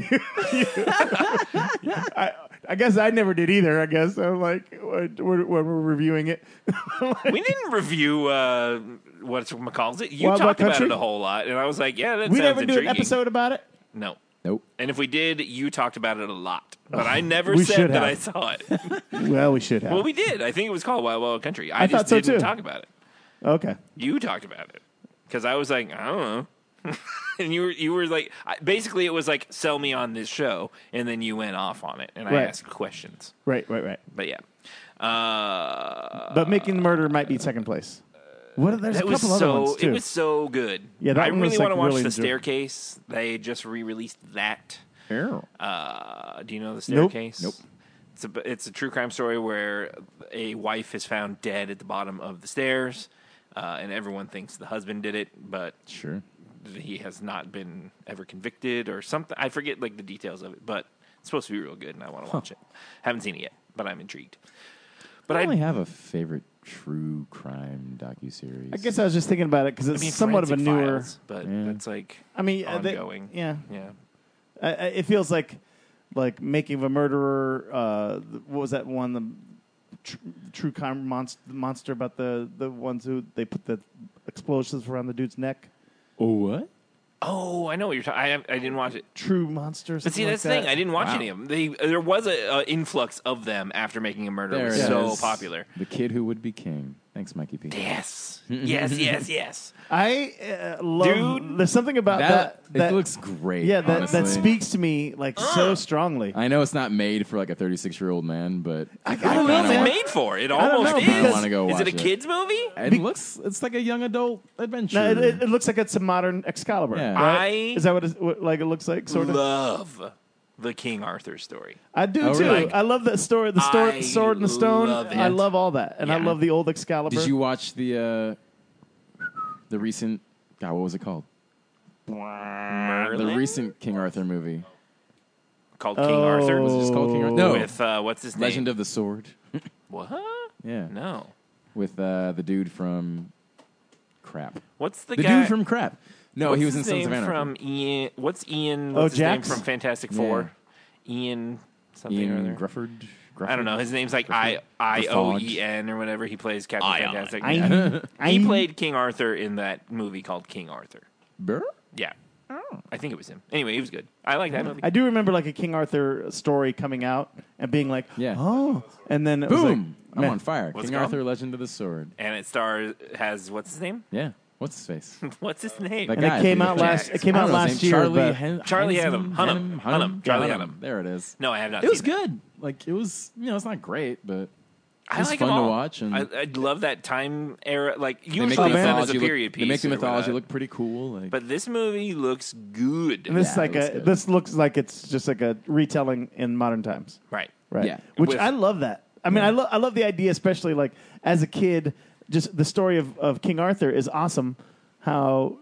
I, I guess I never did either. I guess I'm like when we're, when we're reviewing it. We didn't review uh, what's calls it. You Wild Wild talked about Country? it a whole lot, and I was like, "Yeah, that We sounds never do intriguing." an episode about it. No, Nope. and if we did, you talked about it a lot, but I never we said should that have. I saw it. Well, we should have. Well, we did. I think it was called Wild Wild Country. I, I just thought so, didn't too. talk about it. Okay. You talked about it because I was like, I don't know. And you were you were like, I- basically, it was like, sell me on this show, and then you went off on it, and I Right. asked questions. Right. Right. Right. But yeah, uh, But Making the Murder might be second place. What? Are, there's a that was couple other so ones too. it was so good. Yeah, that I one really was, want to like, watch really The enjoy- Staircase. They just re-released that. Uh, do you know The Nope. Staircase? Nope. It's a it's a true crime story where a wife is found dead at the bottom of the stairs, uh, and everyone thinks the husband did it, but Sure. he has not been ever convicted or something. I forget like the details of it, but it's supposed to be real good, and I want to watch it. Haven't seen it yet, but I'm intrigued. But I I, don't really have a favorite true crime docuseries. I guess I was just thinking about it because it's I mean, somewhat of a Forensic newer. Files, but Yeah. that's like I mean, uh, they- ongoing. yeah. yeah. I, I, it feels like like Making of a Murderer. Uh, the- what was that one? The tr- true crime monster, monster about the the ones who they put the explosives around the dude's neck. Oh, what? Oh, I know what you're talking. I have- I didn't watch it. True monster. But see, something that's like the thing. that. I didn't watch Wow. any of them. They, there was a, a influx of them after Making a Murder. There was it so is. popular. The Kid Who Would Be King. Thanks, Mikey P. Yes, yes, yes, yes. I uh, love. Dude. There's something about That, that. that it looks great. yeah, that, that honestly. speaks to me like so strongly. I know it's not made for like a thirty-six-year-old man, but I, I don't know, What's man. it made for? It don't almost know, is. because- I wanna go is it a watch it. kids movie? it Be- looks it's like a young adult adventure. No, it, it, it looks like it's a modern Excalibur. Yeah. right? I is that what, it's, what like it looks like? Sort of. Love the King Arthur story. I do Oh, too. really? I love that story. The story, I sword and the stone. love it. I love all that, and I Yeah. love the old Excalibur. Did you watch the uh, the recent? God, what was it called? Merlin? The recent King Arthur movie. Called King Oh. Arthur. Was it just called King Arthur? No, With uh, what's his name? Legend of the Sword. What? Yeah, No. with uh, the dude from Crap. What's the, The guy? dude from Crap. No, what's he was in his Sons of name Anarchy. from Ian. What's Ian? Oh, What's his name Jax? from Fantastic Yeah. Four? Ian something or Ian other. Grufford. Grufford. I don't know. His name's like I I O E N or whatever. He plays Captain Ion. Fantastic. I, Yeah. I, He played King Arthur in that movie called King Arthur. Burr? Yeah. I think it was him. Anyway, he was good. I like that movie. I do remember like a King Arthur story coming out and being like, Yeah. oh, and then it was Boom! like, I'm man, on fire. What's King it called? Arthur, Legend of the Sword. And it stars has what's his name? Yeah. What's his face? What's his name? That And it guy, came dude. out last. It came I out don't know his last name. year. Charlie, but Hen- Charlie Hanson- Hunnam. Hunnam. Hunnam. Charlie Hunnam. Hunnam. There it is. No, I have not. It was seen that. good. Like it was, you know, it's not great, but I it was like fun them to all. watch. And I, I love that time era. Like they make usually the it's done as a mythology period look, piece. They make the or mythology whatever. look pretty cool. Like, But this movie looks good. And this Yeah, is like it was a. good. This looks like it's just like a retelling in modern times. Right. Right. Yeah. Which With- I love that. I mean, I love I love the idea, especially like as a kid. Just the story of, of King Arthur is awesome. How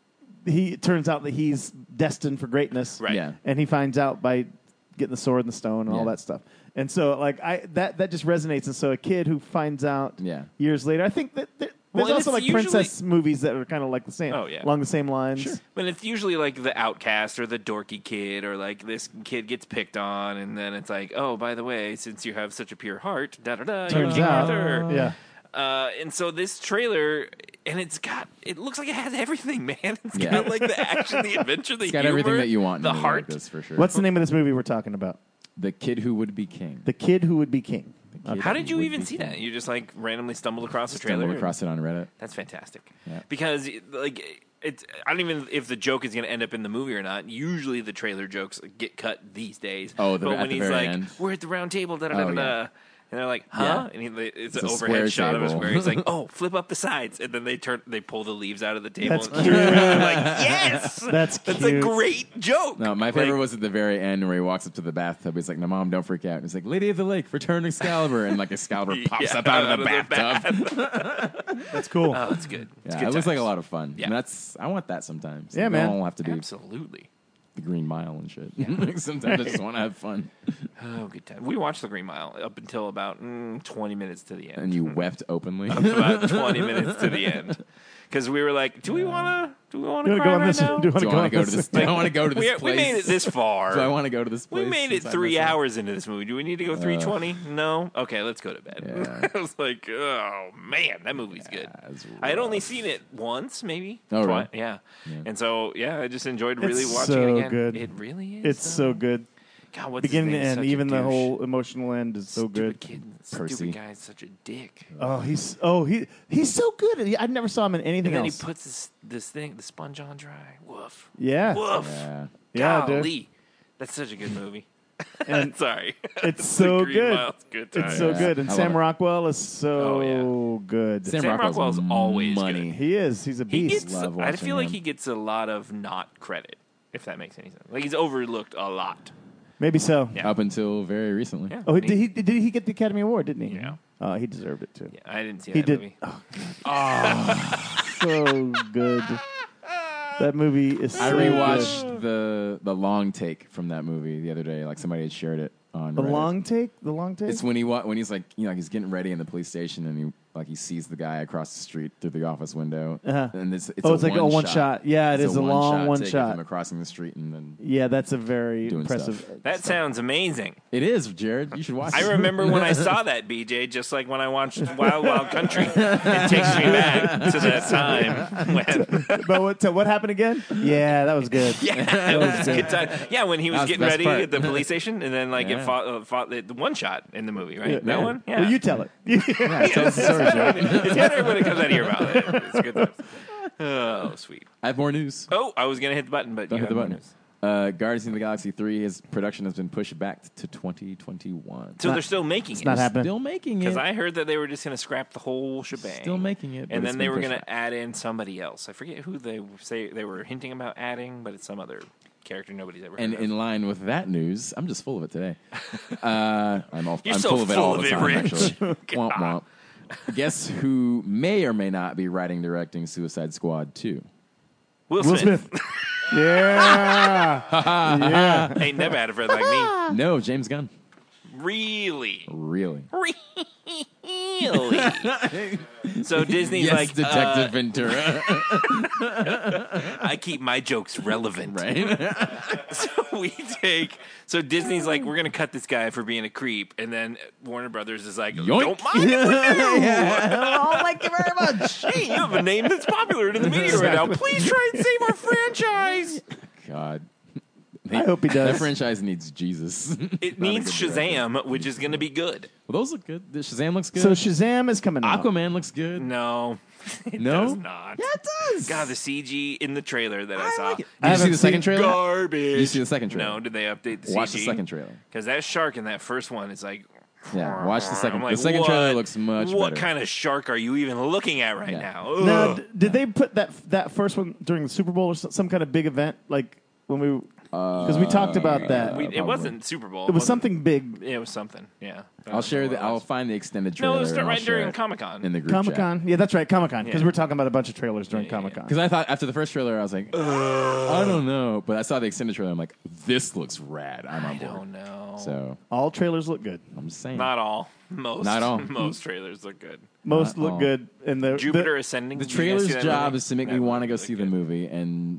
he it turns out that he's destined for greatness, Right. Yeah. and he finds out by getting the sword and the stone and all Yeah. that stuff. And so, like, I that that just resonates. And so, a kid who finds out Yeah. years later, I think that there, Well, there's and also it's like usually- princess movies that are kind of like the same, Oh, yeah. along the same lines. Sure. But it's usually like the outcast or the dorky kid, or like this kid gets picked on, and then it's like, oh, by the way, since you have such a pure heart, da da da, you're Turns King out, Arthur. yeah. Uh, and so this trailer, and it's got, it looks like it has everything, man. It's Yeah. got like the action, the adventure, the It's got humor, everything that you want. in the a movie heart. like this, for sure. What's the name of this movie we're talking about? The Kid Who Would Be King? The Kid Who Would Be King. Kid How Who did you Would even Be see King. that? You just like randomly stumbled across the trailer? Stumbled across it on Reddit. That's fantastic. Yeah. Because like it's I don't even if the joke is going to end up in the movie or not. Usually the trailer jokes get cut these days. Oh, the- but at when the he's very like, end. "We're at the round table," da da da Oh, da, yeah. da. And they're like, huh? Yeah. And he, it's, It's an a overhead square shot of a table. square. He's like, oh, flip up the sides. And then they turn, they pull the leaves out of the table. That's and cute. I'm like, yes! That's That's cute. a great joke. No, my favorite Like, was at the very end where he walks up to the bathtub. He's like, "No, Mom, don't freak out." He's like, "Lady of the Lake, return Excalibur," and like Excalibur pops Yeah, up out of out the of the bathtub. That's cool. Oh, that's good. It's Yeah, good it looks like a times. lot of fun. Yeah. And that's I want that sometimes. Yeah, Like, man. I don't have to do Absolutely. the Green Mile and shit. Like, sometimes I just want to have fun. Oh, good time. We watched The Green Mile up until about mm, twenty minutes to the end. And you wept openly. about twenty minutes to the end. Because we were like, do we want to do we want Do to you cry want to go right on now? this? Do you want Do to I go want on to go to this? Do I want to go to this we, place? we made it this far. Do I want to go to this place? We made it since I three messed up? hours into this movie. Do we need to go three twenty? No? Okay, let's go to bed. Yeah. I was like, oh, man, that movie's good. it's I had only rough. seen it once, maybe. Oh, Twi- really? Yeah. Yeah. And so, yeah, I just enjoyed really It's watching so it again. good. It really is. It's though. so good. God, what's Beginning his to name? end, Such a even the douche. whole emotional end is so Stupid good. Kid, Percy. stupid guy's such a dick. Oh, he's oh he he's so good. He- I never saw him in anything And then else. he puts this, this thing, the sponge on dry. Woof. yeah, Woof. Yeah. yeah, dude. Golly. That's such a good movie. And Sorry. it's so The Green good. Mile's good It's times. so Yeah. good. And I love Sam it. Rockwell is so Oh, good. Sam, Sam Rockwell's, Rockwell's always money. good. He is. He's a He beast. gets, Love I watching feel like him. he gets a lot of not credit, if that makes any sense. Like he's overlooked a lot. Maybe so. Yeah. Up until very recently. Yeah. Oh, did he did he get the Academy Award? Didn't he? Yeah. Oh, he deserved it too. Yeah, I didn't see He that did. movie. Oh, so good. That movie is. So I good. rewatched the the long take from that movie the other day. Like somebody had shared it on the Reddit. long take. The long take. It's when he wa- when he's like you know he's getting ready in the police station and he like he sees the guy across the street through the office window Uh-huh. and it's, it's Oh, a it's like a one shot. Yeah, it It's is a long one take of shot. him crossing the street and then Yeah, that's a very Doing impressive. stuff. That sounds amazing. it is Jared. You should watch. I it. remember when I saw that, B J, just like when I watched Wild Wild Country. It takes me back to that time when. But what, so what happened again? Yeah, that was good. Yeah, it was a good time. Yeah, when he was That was the getting best ready part. at the police station, and then like Yeah. it fought, uh, fought the, the one shot in the movie, right? Yeah. That Yeah. one. Yeah. Well, you tell it. Yeah, tell us the story, Jared. It's better when it comes out of your mouth. It's good times. Oh, sweet. I have more news. Oh, I was gonna hit the button, but Don't you hit the have more button. news. Uh, Guardians of the Galaxy three, his production has been pushed back to twenty twenty-one. So they're still making it. not happening. Still making it. Because I heard that they were just going to scrap the whole shebang. Still making it, but And it's then they been were pushed going to back. add in somebody else. I forget who they say they were hinting about adding, but it's some other character nobody's ever heard And of. in line with that news, I'm just full of it today. Uh, I'm, all, You're I'm so full of it full all of the it, time, Rich. actually. God. Womp womp. Guess who may or may not be writing, directing Suicide Squad two? Will, Will Smith. Smith. Yeah. yeah. Ain't never had a friend like me. No, James Gunn. Really? Really? Really? So Disney's yes, like, Detective uh, Ventura. I keep my jokes relevant. right? So we take. So Disney's like, we're gonna cut this guy for being a creep, and then Warner Brothers is like, Yoink. don't mind if we do. Oh, thank you very much. Hey, you have a name that's popular in the media right now. Please try and save our franchise. God. I hope he That does. franchise needs Jesus. It Not a needs good director. Shazam, which is gonna be good. Well, those look good. The Shazam looks good. So Shazam is coming out. Aquaman looks good. No, it No? does not. Yeah, it does. God, the C G in the trailer that I, saw. like it. Did I you see haven't the second seen trailer? Garbage. Did you see the second trailer? No, did they update the Watch C G? the second trailer. Because that shark in that first one is like. Yeah, watch the second. I'm like, the second what, trailer looks much What better. kind of shark are you even looking at right Yeah. now? Now, Ugh. d- did they put that that first one during the Super Bowl or so- some kind of big event? Like when we Because we talked about that. We, it probably. wasn't Super Bowl. It was wasn't- something big. Yeah, it was something. Yeah. I I'll don't share know the. what it I'll was. find the extended No, trailer. it was and I'll right share during it Comic Con. in the group Comic Con. Yeah, that's right. Comic Con. Because Yeah. we're talking about a bunch of trailers during Yeah, Comic Con. Because I thought after the first trailer, I was like, I don't know. But I saw the extended trailer. I'm like, this looks rad. I'm on I board. don't know. So All trailers look good. I'm just saying. Not all. Most. Not all. Most trailers look good. Most Not look all. good. And the Jupiter the, Ascending. the did you guys see trailer's that job movie? is to make That me movie want to go was see really the good. movie, and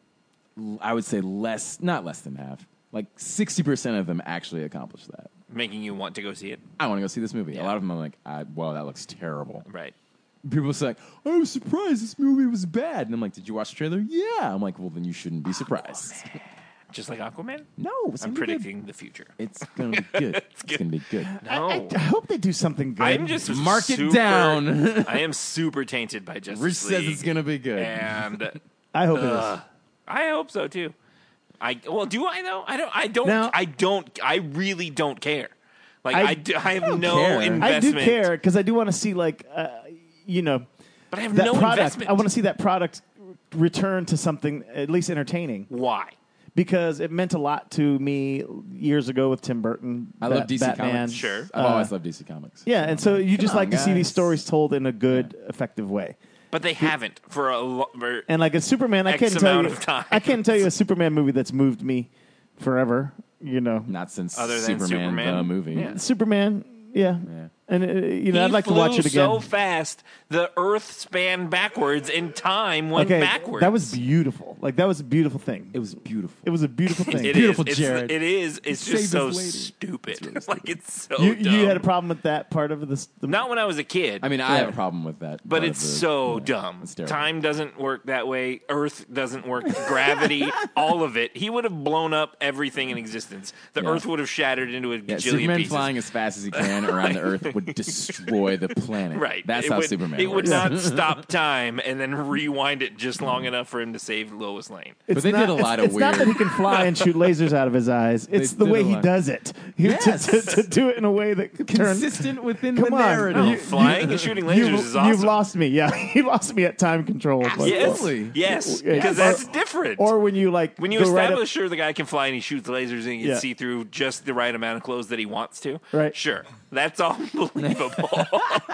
l- I would say less, not less than half. Like sixty percent of them actually accomplish that. Making you want to go see it. I want to go see this movie. Yeah. A lot of them I'm like, I, well, that looks terrible. Right. People say, like, I was surprised this movie was bad. And I'm like, did you watch the trailer? Yeah. I'm like, well, then you shouldn't be surprised. Just like Aquaman? No, it's I'm gonna be good. predicting the future. It's going to be good. it's good. going to be good. No. I, I hope they do something good. I'm just Mark it super- down. I am super tainted by Justice Rich League. says it's going to be good. And I hope uh, I hope so too. I well, do I though? I don't. I don't. Now- I don't. I really don't care. Like I- I, do, I have don't no care. I do it is. I do investment. care because I do want to see, like, uh, you know, but I have that no product. investment. I want to see that product return to something at least entertaining Why? because it meant a lot to me years ago with Tim Burton. I Bat- love D C Batman. Comics. Sure. I've Uh, always loved D C Comics. Yeah, and so you just on, like to see these guys. stories told in a good, effective way. But they haven't for a lo- for, And like a Superman, I X can't tell amount you. of time. I can't tell you a Superman movie that's moved me forever. You know, Not since Other than Superman, Superman? the movie. Yeah. Superman. Yeah, Yeah. and uh, you know, he I'd like to flew watch it again. so fast, the Earth spanned backwards, and time went okay, backwards. that was beautiful. Like that was a beautiful thing. It was beautiful. It was a beautiful thing. It beautiful, is. Jared. It's, it is. It's Saved just so his lady. stupid. like it's so. you, dumb. you had a problem with that part of this? The, Not when I was a kid. I mean, I Yeah. have a problem with that. But part it's of the- so yeah, dumb. It's terrible. Time doesn't work that way. Earth doesn't work. Gravity, all of it. He would have blown up everything in existence. The Yeah. Earth would have shattered into a Yeah, gajillion Superman pieces. flying as fast as he can around the Earth would destroy the planet. Right. That's it how would, Superman It works. would not stop time and then rewind it just long enough for him to save Lois Lane. it's But they not, did a it's- lot of it's not that weird- he can fly and shoot lasers out of his eyes. It's the did way a he lot. does it. He, Yes. to, to, to do it in a way that could turn. Consistent within Come the on. narrative. No, You- flying and shooting lasers You've, is awesome. you've lost me. Yeah, you lost me at time control. But, Yes, Absolutely. yes, Yeah. because Or- that's different. Or when you like when you go right up- establish, sure, the guy can fly and he shoots lasers and he can Yeah. see through just the right amount of clothes that he wants to. Right. Sure, that's all believable.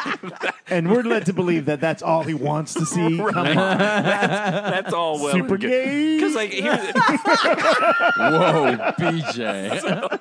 and we're led to believe that that's all he wants to see. Come on, that's all well super and good. gay. Because like here's, Whoa, B J.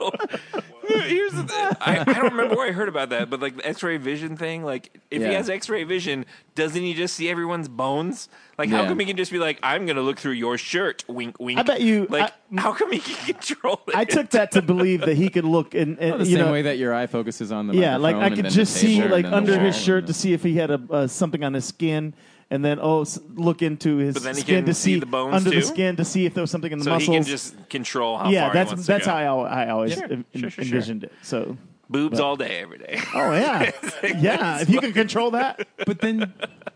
here's the thing. I, I don't remember where I heard about that, but like the X-ray vision thing, like if he Yeah. has X-ray vision, doesn't he just see everyone's bones? Like how Yeah. come he can just be like, I'm gonna look through your shirt, wink, wink. I bet you- Like I- how come he can control it? I took that to believe that he could look and, and The you same know, way that your eye focuses on the yeah, like microphone I and could then just the see table like and then the under wall his shirt and to see if he had a uh, something on his skin. And then, oh, s- look into his But then he skin can to see see the bones, under too? the skin to see if there was something in the so muscles. he can just control how yeah, far that's he wants that's to how go. I, I always Sure, en- sure, sure, sure. envisioned it. So, Boobs all day, every day. oh yeah, yeah. If you can control that, But then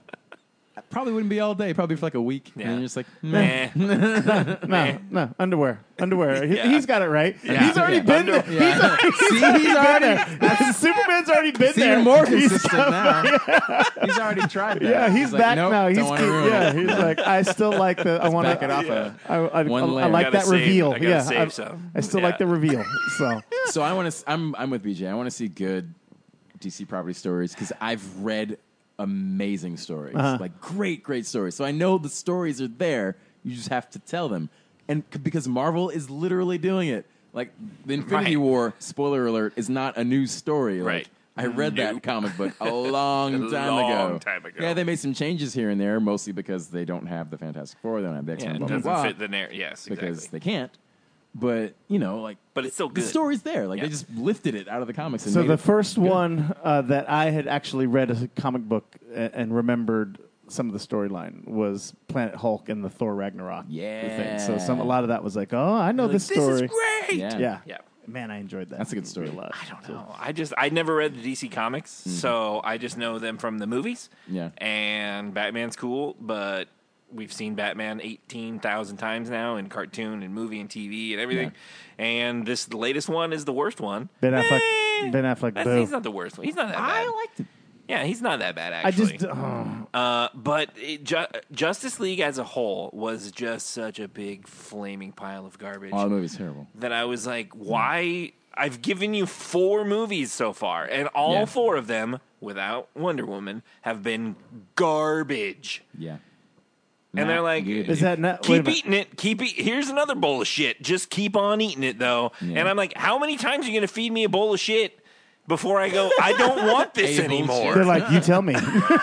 it probably wouldn't be all day. Probably for like a week. Yeah. And you're just like, meh. Nah. no, no underwear, underwear. He, Yeah. He's got it right. Yeah. He's already Yeah. been there. Under- He's already, See, he's already there. Superman's already been it's there. even more He's consistent got- now. He's already tried that. Yeah, he's, like, back nope, now. He's don't wanna keep- ruin yeah. it. He's like, I still like the. I want back it off Yeah. a- I, I, one I, layer. I like Gotta that save- reveal. I gotta yeah, save I, some. I still Yeah. like the reveal. So So I want to. I'm I'm with B J. I want to see good D C property stories because I've read amazing stories, Uh-huh. like great, great stories. So I know the stories are there. You just have to tell them, and c- because Marvel is literally doing it. Like the Infinity Right. War, spoiler alert, is not a new story. Like, Right. I read Nope. that comic book a long A time long ago. time ago. Yeah, they made some changes here and there, mostly because they don't have the Fantastic Four, they don't have the Yeah, X-Men, it blah, blah, doesn't blah, fit the narrative. Yes, because exactly. they can't. But you know, like But it's still the good. story's there. Like Yeah. they just lifted it out of the comics. And So made the it first good. one uh, that I had actually read as a comic book and, and remembered some of the storyline was Planet Hulk and the Thor Ragnarok Yeah. thing. So some a lot of that was like, oh, I know Like, this this story. is great. Yeah. Yeah. Yeah. Man, I enjoyed that. That's a good story. A lot. I don't know. I just I never read the D C comics, so I just know them from the movies. Yeah. And Batman's cool, but we've seen Batman eighteen thousand times now in cartoon and movie and T V and everything. And this the latest one is the worst one. Ben Affleck. Eh, Ben Affleck. that's- Boo. he's not the worst one. He's not that bad. I liked it. Yeah, he's not that bad I actually. just oh. Uh, but it, Ju- Justice League as a whole was just such a big flaming pile of garbage Oh, the movie's terrible. that I was like, why? I've given you four movies so far, and all Yeah. four of them, without Wonder Woman, have been garbage. Yeah. And they're like, good. Is that not? wait a keep minute. eating it. Keep eat. Here's another bowl of shit. Just keep on eating it, though. Yeah. And I'm like, how many times are you going to feed me a bowl of shit before I go, I don't want this A bowl of anymore? They're like, you tell me,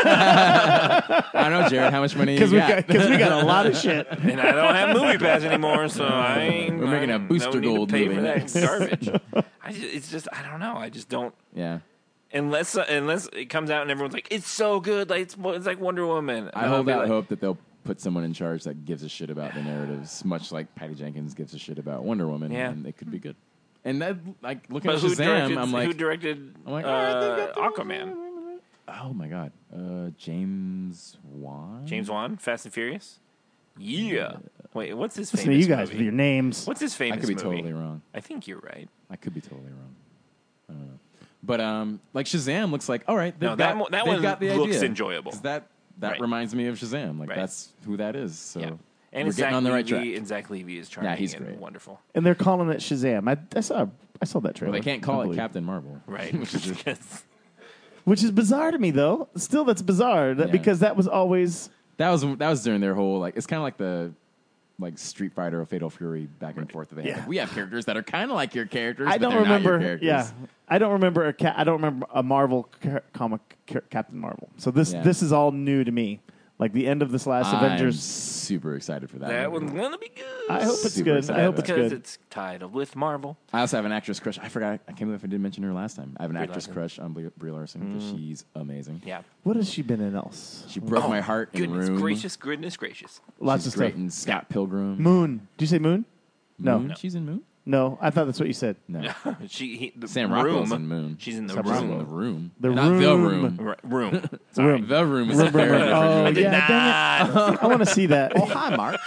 I don't know, Jared. How much money you because we got? got because we got a lot of shit. And I don't have Movie Pass anymore, so I ain't. We're making a I Booster don't need Gold to pay movie for that next. garbage. I just, it's just, I don't know. I just don't. Yeah. Unless uh, unless it comes out and everyone's like, it's so good, like it's, it's like Wonder Woman. I And I'll hold be out like, hope that they'll put someone in charge that gives a shit about the narratives, much like Patty Jenkins gives a shit about Wonder Woman, Yeah. and it could be good. And that, like, looking But at who Shazam, directed? I'm who like, directed I'm like, uh, all right, they've got the- Aquaman? oh my god, uh, James Wan. James Wan, Fast and Furious. Yeah. Wait, what's his famous Listen to you guys movie? with your names. What's his famous I could be movie? totally wrong. I think you're right. I could be totally wrong. I don't know. But um, like Shazam looks like all right. They've No, that got, mo- that they've one got the looks idea. enjoyable. 'Cause That that Right. reminds me of Shazam. Like Right. that's who that is. So Yeah. And we're it's getting Zach on the right track. Levy, and Zach Levy is charming he's and great. wonderful. And they're calling it Shazam. I, I saw I saw that trailer. Well, they can't call I it believe. Captain Marvel, Right. Which is just, Because- Which is bizarre to me, though. Still, that's bizarre that, Yeah. because that was always. that was that was during their whole like it's kind of like the like Street Fighter or Fatal Fury back and forth that they have. Yeah. Like, we have characters that are kind of like your characters. I but don't they're not your remember. characters. Yeah, I don't remember a ca- I don't remember a Marvel ca- comic ca- Captain Marvel. So this Yeah. this is all new to me. Like the end of this last I'm Avengers. super excited for that. that movie. one's gonna be good. I hope it's super good. excited I hope about it's because good. it's titled with Marvel. I also have an actress crush. I forgot. I can't believe I didn't mention her last time. I have an Brie actress Larson. crush on Brie Brie Larson because she's amazing. Yeah. What has she been in else? She broke my heart in Goodness Room. gracious, goodness gracious. Lots She's of great stuff. in Scott Pilgrim. Moon. Did you say Moon? No, Moon? She's in Moon. no. I thought that's what you said. No, she he, the Sam room. Rockwell's in Moon. She's in the Sam She's room. in the room. The Not the Room. room. R- room. Sorry. Room. The room is Room, a very room, room. different Oh, movie. yeah, dang it. I want to see that. Oh, hi, Mark.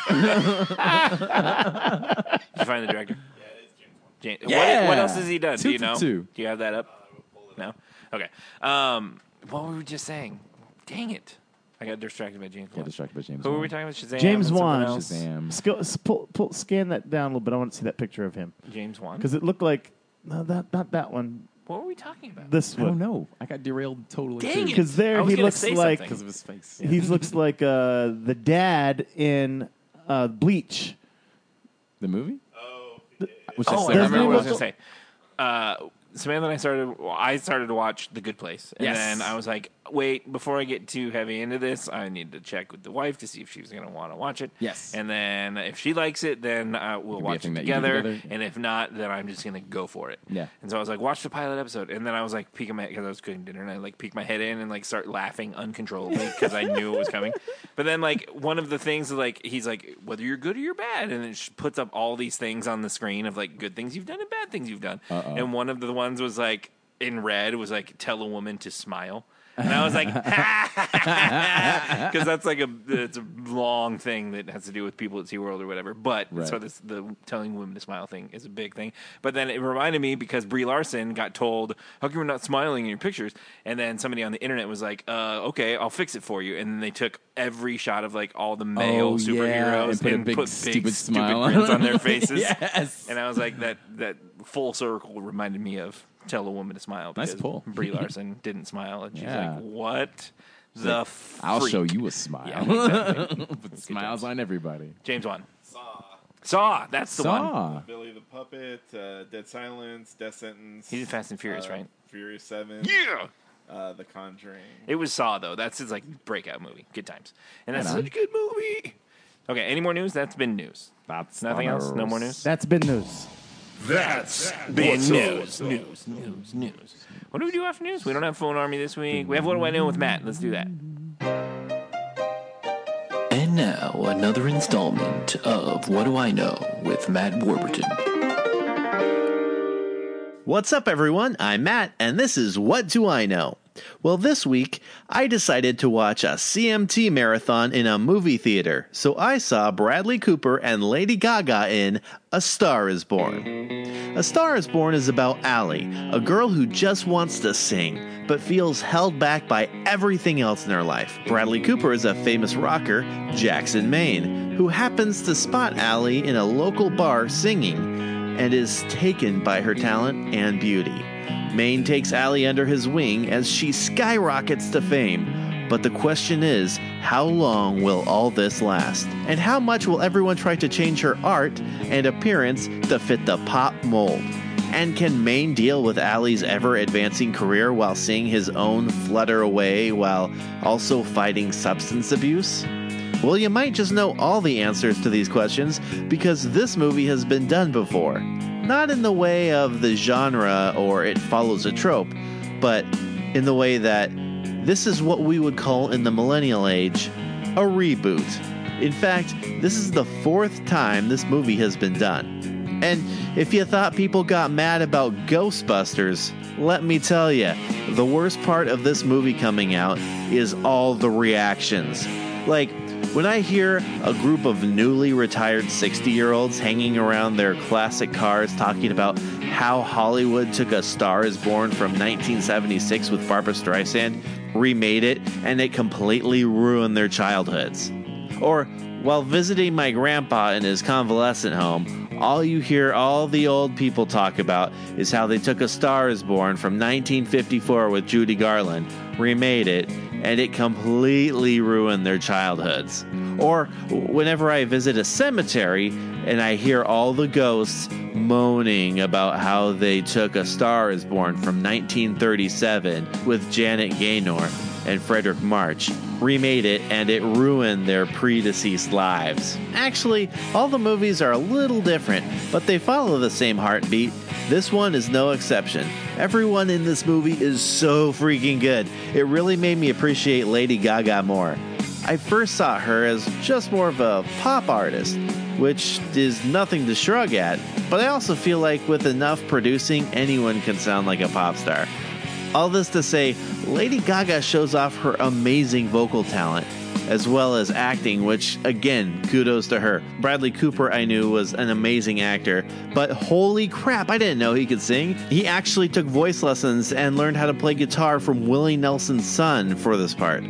Did you find the director? Yeah, it's James Wan. Yeah. What, what else has he done? Two Do you for know? two. Do you have that up? No? Okay. Um, what were we just saying? Dang it. I got distracted by James Got Wan. distracted by James Who were Wan. we talking about? Shazam? James and something Wan. else? Shazam. Sco- s- pull, pull, scan that down a little bit. I want to see that picture of him James Wan? because it looked like no, that not that one. What were we talking about? This I don't one. know. I got derailed totally. Dang too. it. Because I there was he gonna looks say like something. Because of his face. he looks like uh, the dad in uh, Bleach. The movie? Oh, Which Oh, I There's remember no what I was local- going to say. Uh, Samantha and I started. Well, I started to watch The Good Place, and Yes. then I was like, "Wait, before I get too heavy into this, I need to check with the wife to see if she's going to want to watch it." Yes. And then if she likes it, then uh, we'll Could be a watch thing it that you do together. together. And if not, then I'm just going to go for it. Yeah. And so I was like, "Watch the pilot episode," and then I was like, peeking my because I was cooking dinner, and I like peek my head in and like start laughing uncontrollably because I knew it was coming. But then like one of the things like he's like, "Whether you're good or you're bad," and it sh- puts up all these things on the screen of like good things you've done and bad things you've done. Uh-oh. And one of the ones was like in red was like tell a woman to smile. And I was like, because that's like a it's a long thing that has to do with people at SeaWorld or whatever. But Right. so this the telling women to smile thing is a big thing. But then it reminded me because Brie Larson got told, "How come you're not smiling in your pictures?" And then somebody on the internet was like, uh, "Okay, I'll fix it for you." And then they took every shot of like all the male Oh, yeah, superheroes and put a big put stupid big smile stupid grins on on their faces. Yes. And I was like, that that full circle reminded me of Tell a Woman to Smile. Nice because pull. Brie Larson didn't smile, and she's Yeah. like, "What the? I'll freak?" show you a smile. Yeah, exactly. Put smiles on everybody. James Wan. Saw. Saw. That's the one. Saw. Billy the Puppet, uh, Dead Silence, Death Sentence. He did Fast and Furious, uh, right? Furious Seven. Yeah. Uh, the Conjuring. It was Saw though. That's his like breakout movie. Good times. And that's Right on. such a good movie. Okay. Any more news? That's been news. That's Nothing on else. a- No more news. That's been news. That's Been news. News. News. News. What do we do after news? We don't have Phone Army this week. We have What Do I Know with Matt. Let's do that. And now, another installment of What Do I Know with Matt Warburton. What's up, everyone? I'm Matt, and this is What Do I Know? Well, this week, I decided to watch a C M T marathon in a movie theater, so I saw Bradley Cooper and Lady Gaga in A Star is Born. A Star is Born is about Allie, a girl who just wants to sing, but feels held back by everything else in her life. Bradley Cooper is a famous rocker, Jackson Maine, who happens to spot Allie in a local bar singing, and is taken by her talent and beauty. Maine takes Allie under his wing as she skyrockets to fame. But the question is, how long will all this last? And how much will everyone try to change her art and appearance to fit the pop mold? And can Maine deal with Allie's ever-advancing career while seeing his own flutter away while also fighting substance abuse? Well, you might just know all the answers to these questions because this movie has been done before. Not in the way of the genre or it follows a trope, but in the way that this is what we would call in the millennial age a reboot. In fact, this is the fourth time this movie has been done. And if you thought people got mad about Ghostbusters, let me tell you, the worst part of this movie coming out is all the reactions. Like, when I hear a group of newly retired sixty-year-olds hanging around their classic cars talking about how Hollywood took A Star is Born from nineteen seventy-six with Barbra Streisand, remade it, and it completely ruined their childhoods. Or, while visiting my grandpa in his convalescent home, all you hear all the old people talk about is how they took A Star is Born from nineteen fifty-four with Judy Garland, remade it, and it completely ruined their childhoods. Or whenever I visit a cemetery and I hear all the ghosts moaning about how they took A Star is Born from nineteen thirty-seven with Janet Gaynor and Frederick March, remade it, and it ruined their predeceased lives. Actually, all the movies are a little different, but they follow the same heartbeat. This one is no exception. Everyone in this movie is so freaking good. It really made me appreciate Lady Gaga more. I first saw her as just more of a pop artist, which is nothing to shrug at, but I also feel like with enough producing, anyone can sound like a pop star. All this to say, Lady Gaga shows off her amazing vocal talent, as well as acting, which, again, kudos to her. Bradley Cooper, I knew, was an amazing actor, but holy crap, I didn't know he could sing. He actually took voice lessons and learned how to play guitar from Willie Nelson's son for this part.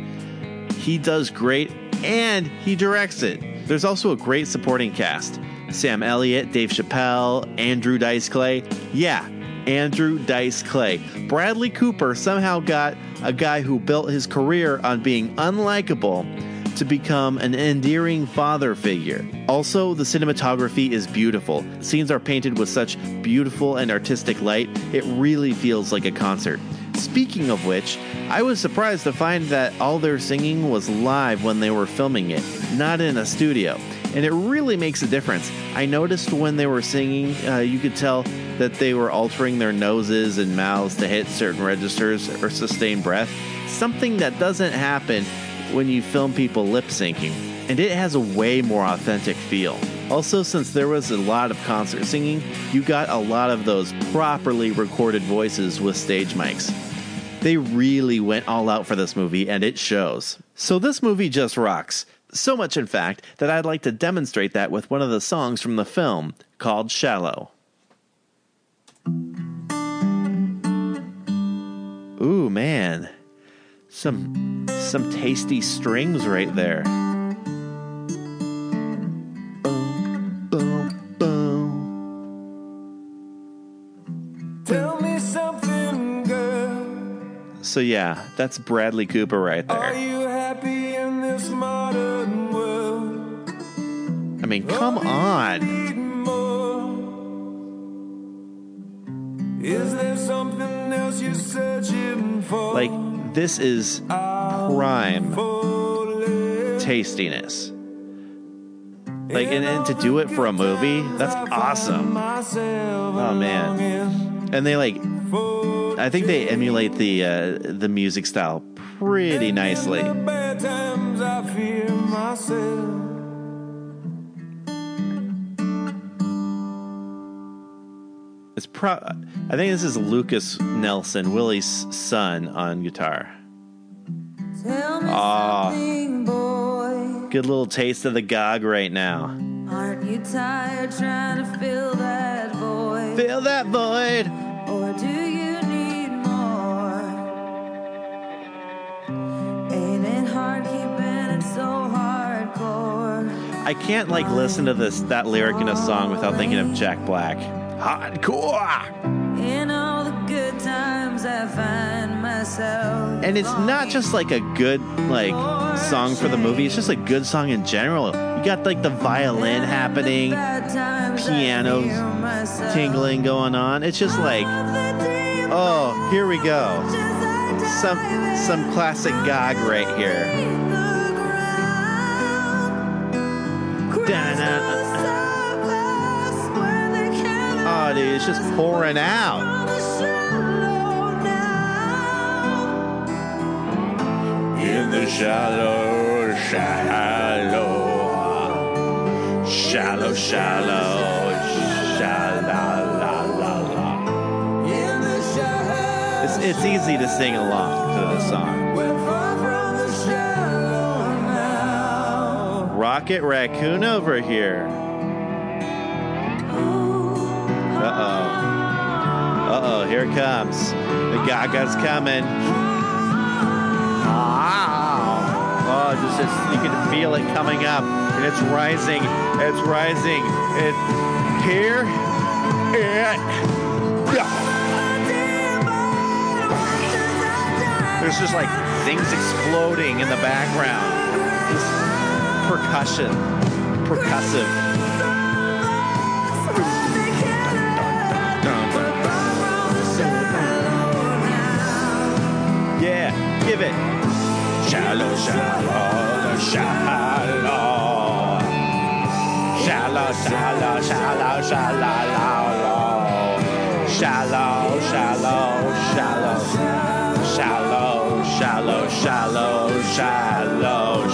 He does great, and he directs it. There's also a great supporting cast. Sam Elliott, Dave Chappelle, Andrew Dice Clay. Yeah, Andrew Dice Clay. Bradley Cooper somehow got a guy who built his career on being unlikable to become an endearing father figure. Also, the cinematography is beautiful. Scenes are painted with such beautiful and artistic light, it really feels like a concert. Speaking of which, I was surprised to find that all their singing was live when they were filming it, not in a studio. And it really makes a difference. I noticed when they were singing, uh, you could tell that they were altering their noses and mouths to hit certain registers or sustain breath, something that doesn't happen when you film people lip syncing, and it has a way more authentic feel. Also, since there was a lot of concert singing, you got a lot of those properly recorded voices with stage mics. They really went all out for this movie, and it shows. So this movie just rocks. So much, in fact, that I'd like to demonstrate that with one of the songs from the film, called Shallow. Ooh, man. Some, some tasty strings right there. Boom, boom, boom. Tell me something, girl. So yeah, that's Bradley Cooper right there. Are you happy in this modern world? I mean, come on. Is there something else you're searching for? Like, this is prime tastiness. Like, and, and to do it for a movie, that's awesome. Oh, man. And they, like, I think they emulate the uh, the music style pretty nicely. It's pro. I think this is Lucas Nelson, Willie's son, on guitar. Ah, good little taste of the G O G right now. Aren't you tired trying to fill that void? Fill that void. Or do you need more? Ain't it hard keeping it so hardcore? I can't like listen to this that lyric in a song without thinking of Jack Black. Hardcore. In all the good times I find myself. And it's not just like a good like song for the movie. It's just a good song in general. You got like the violin happening, pianos tingling going on. It's just like, oh, here we go. Some some classic G O G right here. Da-na. Oh, dude, it's just pouring out. In the shallow, shallow, shallow, shallow, shallow. It's, it's easy to sing along to this song. Rocket Raccoon over here. Uh-oh. Uh-oh, here it comes. The Gaga's coming. Oh, just it's, you can feel it coming up, and it's rising. It's rising. It here. It. There's just like things exploding in the background. Just percussion, percussive. Yeah, give it. Shallow, shallow, shallow. Shallow, shallow, shallow, shallow. Shallow, shallow, shallow. Shallow, shallow, shallow, shallow,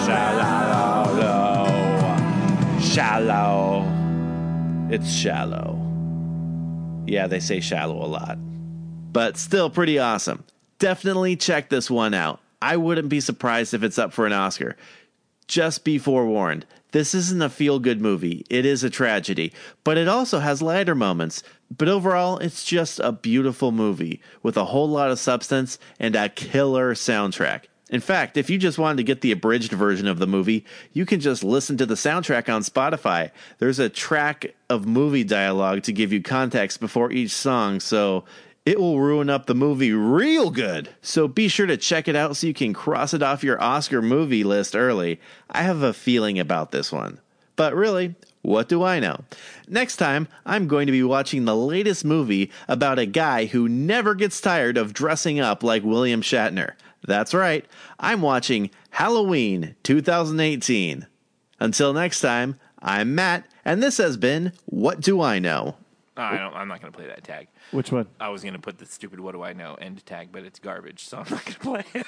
shallow. Shallow. It's shallow. Yeah, they say shallow a lot. But still pretty awesome. Definitely check this one out. I wouldn't be surprised if it's up for an Oscar. Just be forewarned, this isn't a feel-good movie. It is a tragedy, but it also has lighter moments. But overall, it's just a beautiful movie with a whole lot of substance and a killer soundtrack. In fact, if you just wanted to get the abridged version of the movie, you can just listen to the soundtrack on Spotify. There's a track of movie dialogue to give you context before each song, so it will ruin up the movie real good. So be sure to check it out so you can cross it off your Oscar movie list early. I have a feeling about this one. But really, what do I know? Next time, I'm going to be watching the latest movie about a guy who never gets tired of dressing up like William Shatner. That's right, I'm watching Halloween twenty eighteen. Until next time, I'm Matt, and this has been What Do I Know? Oh, I don't, I'm not going to play that tag. Which one? I was going to put the stupid "What do I know" end tag, but it's garbage, so I'm not going to play it.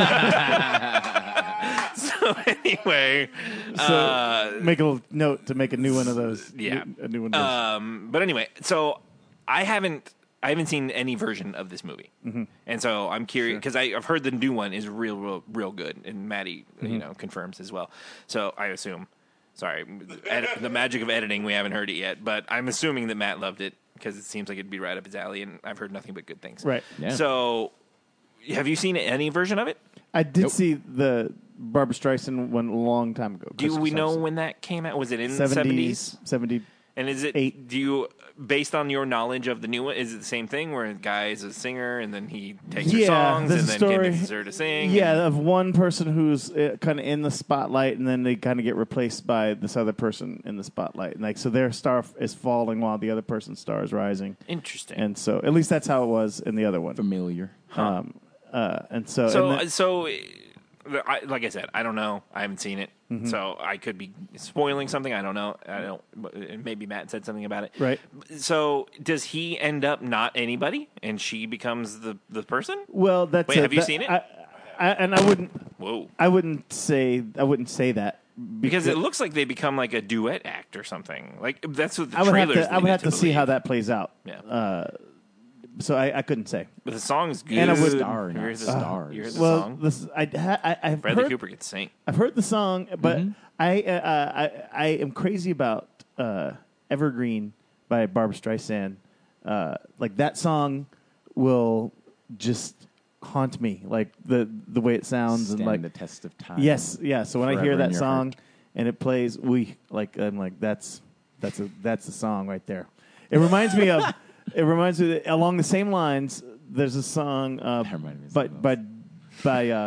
So anyway, So uh, make a little note to make a new one of those. yeah, a new one. Of those. Um, but anyway, so I haven't I haven't seen any version of this movie, Mhm. and so I'm curious because I've heard the new one is real, real, real good, and Maddie, you Mhm. know, confirms as well. So I assume. Sorry, ed- the magic of editing. We haven't heard it yet, but I'm assuming that Matt loved it because it seems like it'd be right up his alley, and I've heard nothing but good things. Right. Yeah. So, have you seen any version of it? I did Nope. see the Barbara Streisand one a long time ago. Do we Christopher know Sampson. when that came out? Was it in the seventies? seventies? seventy. And is it, Eight. do you, based on your knowledge of the new one, is it the same thing where a guy is a singer and then he takes her Yeah, songs there's and a then story. convinces her to sing? Yeah, and- of one person who's uh, kind of in the spotlight, and then they kind of get replaced by this other person in the spotlight. And like, so their star f- is falling while the other person's star is rising. Interesting. And so, at least that's how it was in the other one. Familiar. Um, uh, and so, So, and the- so, I, like I said, I don't know. I haven't seen it, Mhm. so I could be spoiling something. I don't know. I don't. Maybe Matt said something about it. Right. So, does he end up not anybody, and she becomes the the person? well, that's Wait, a- have you that- seen it? I, I, and I wouldn't. Whoa. I wouldn't say. I wouldn't say that. Because it looks like they become like a duet act or something. Like that's what the I would have trailers. to. I would lead have to it see believe. how that plays out. Yeah. Uh, so I, I couldn't say. But the song's good. And I would- Star, not Here's the, stars. here's the Well, song. this I, ha- I I've Bradley heard, Cooper gets sing. I've heard the song, but Mm-hmm. I, uh, I I am crazy about uh, Evergreen by Barbra Streisand. Uh, like that song will just haunt me, like the the way it sounds Stand and like the test of time. yes, yeah. So when I Forever hear in that your song heart. and it plays, we like I'm like that's that's a that's the song right there. It reminds me of it reminds me that along the same lines. There's a song uh, That reminded me of by something by by uh,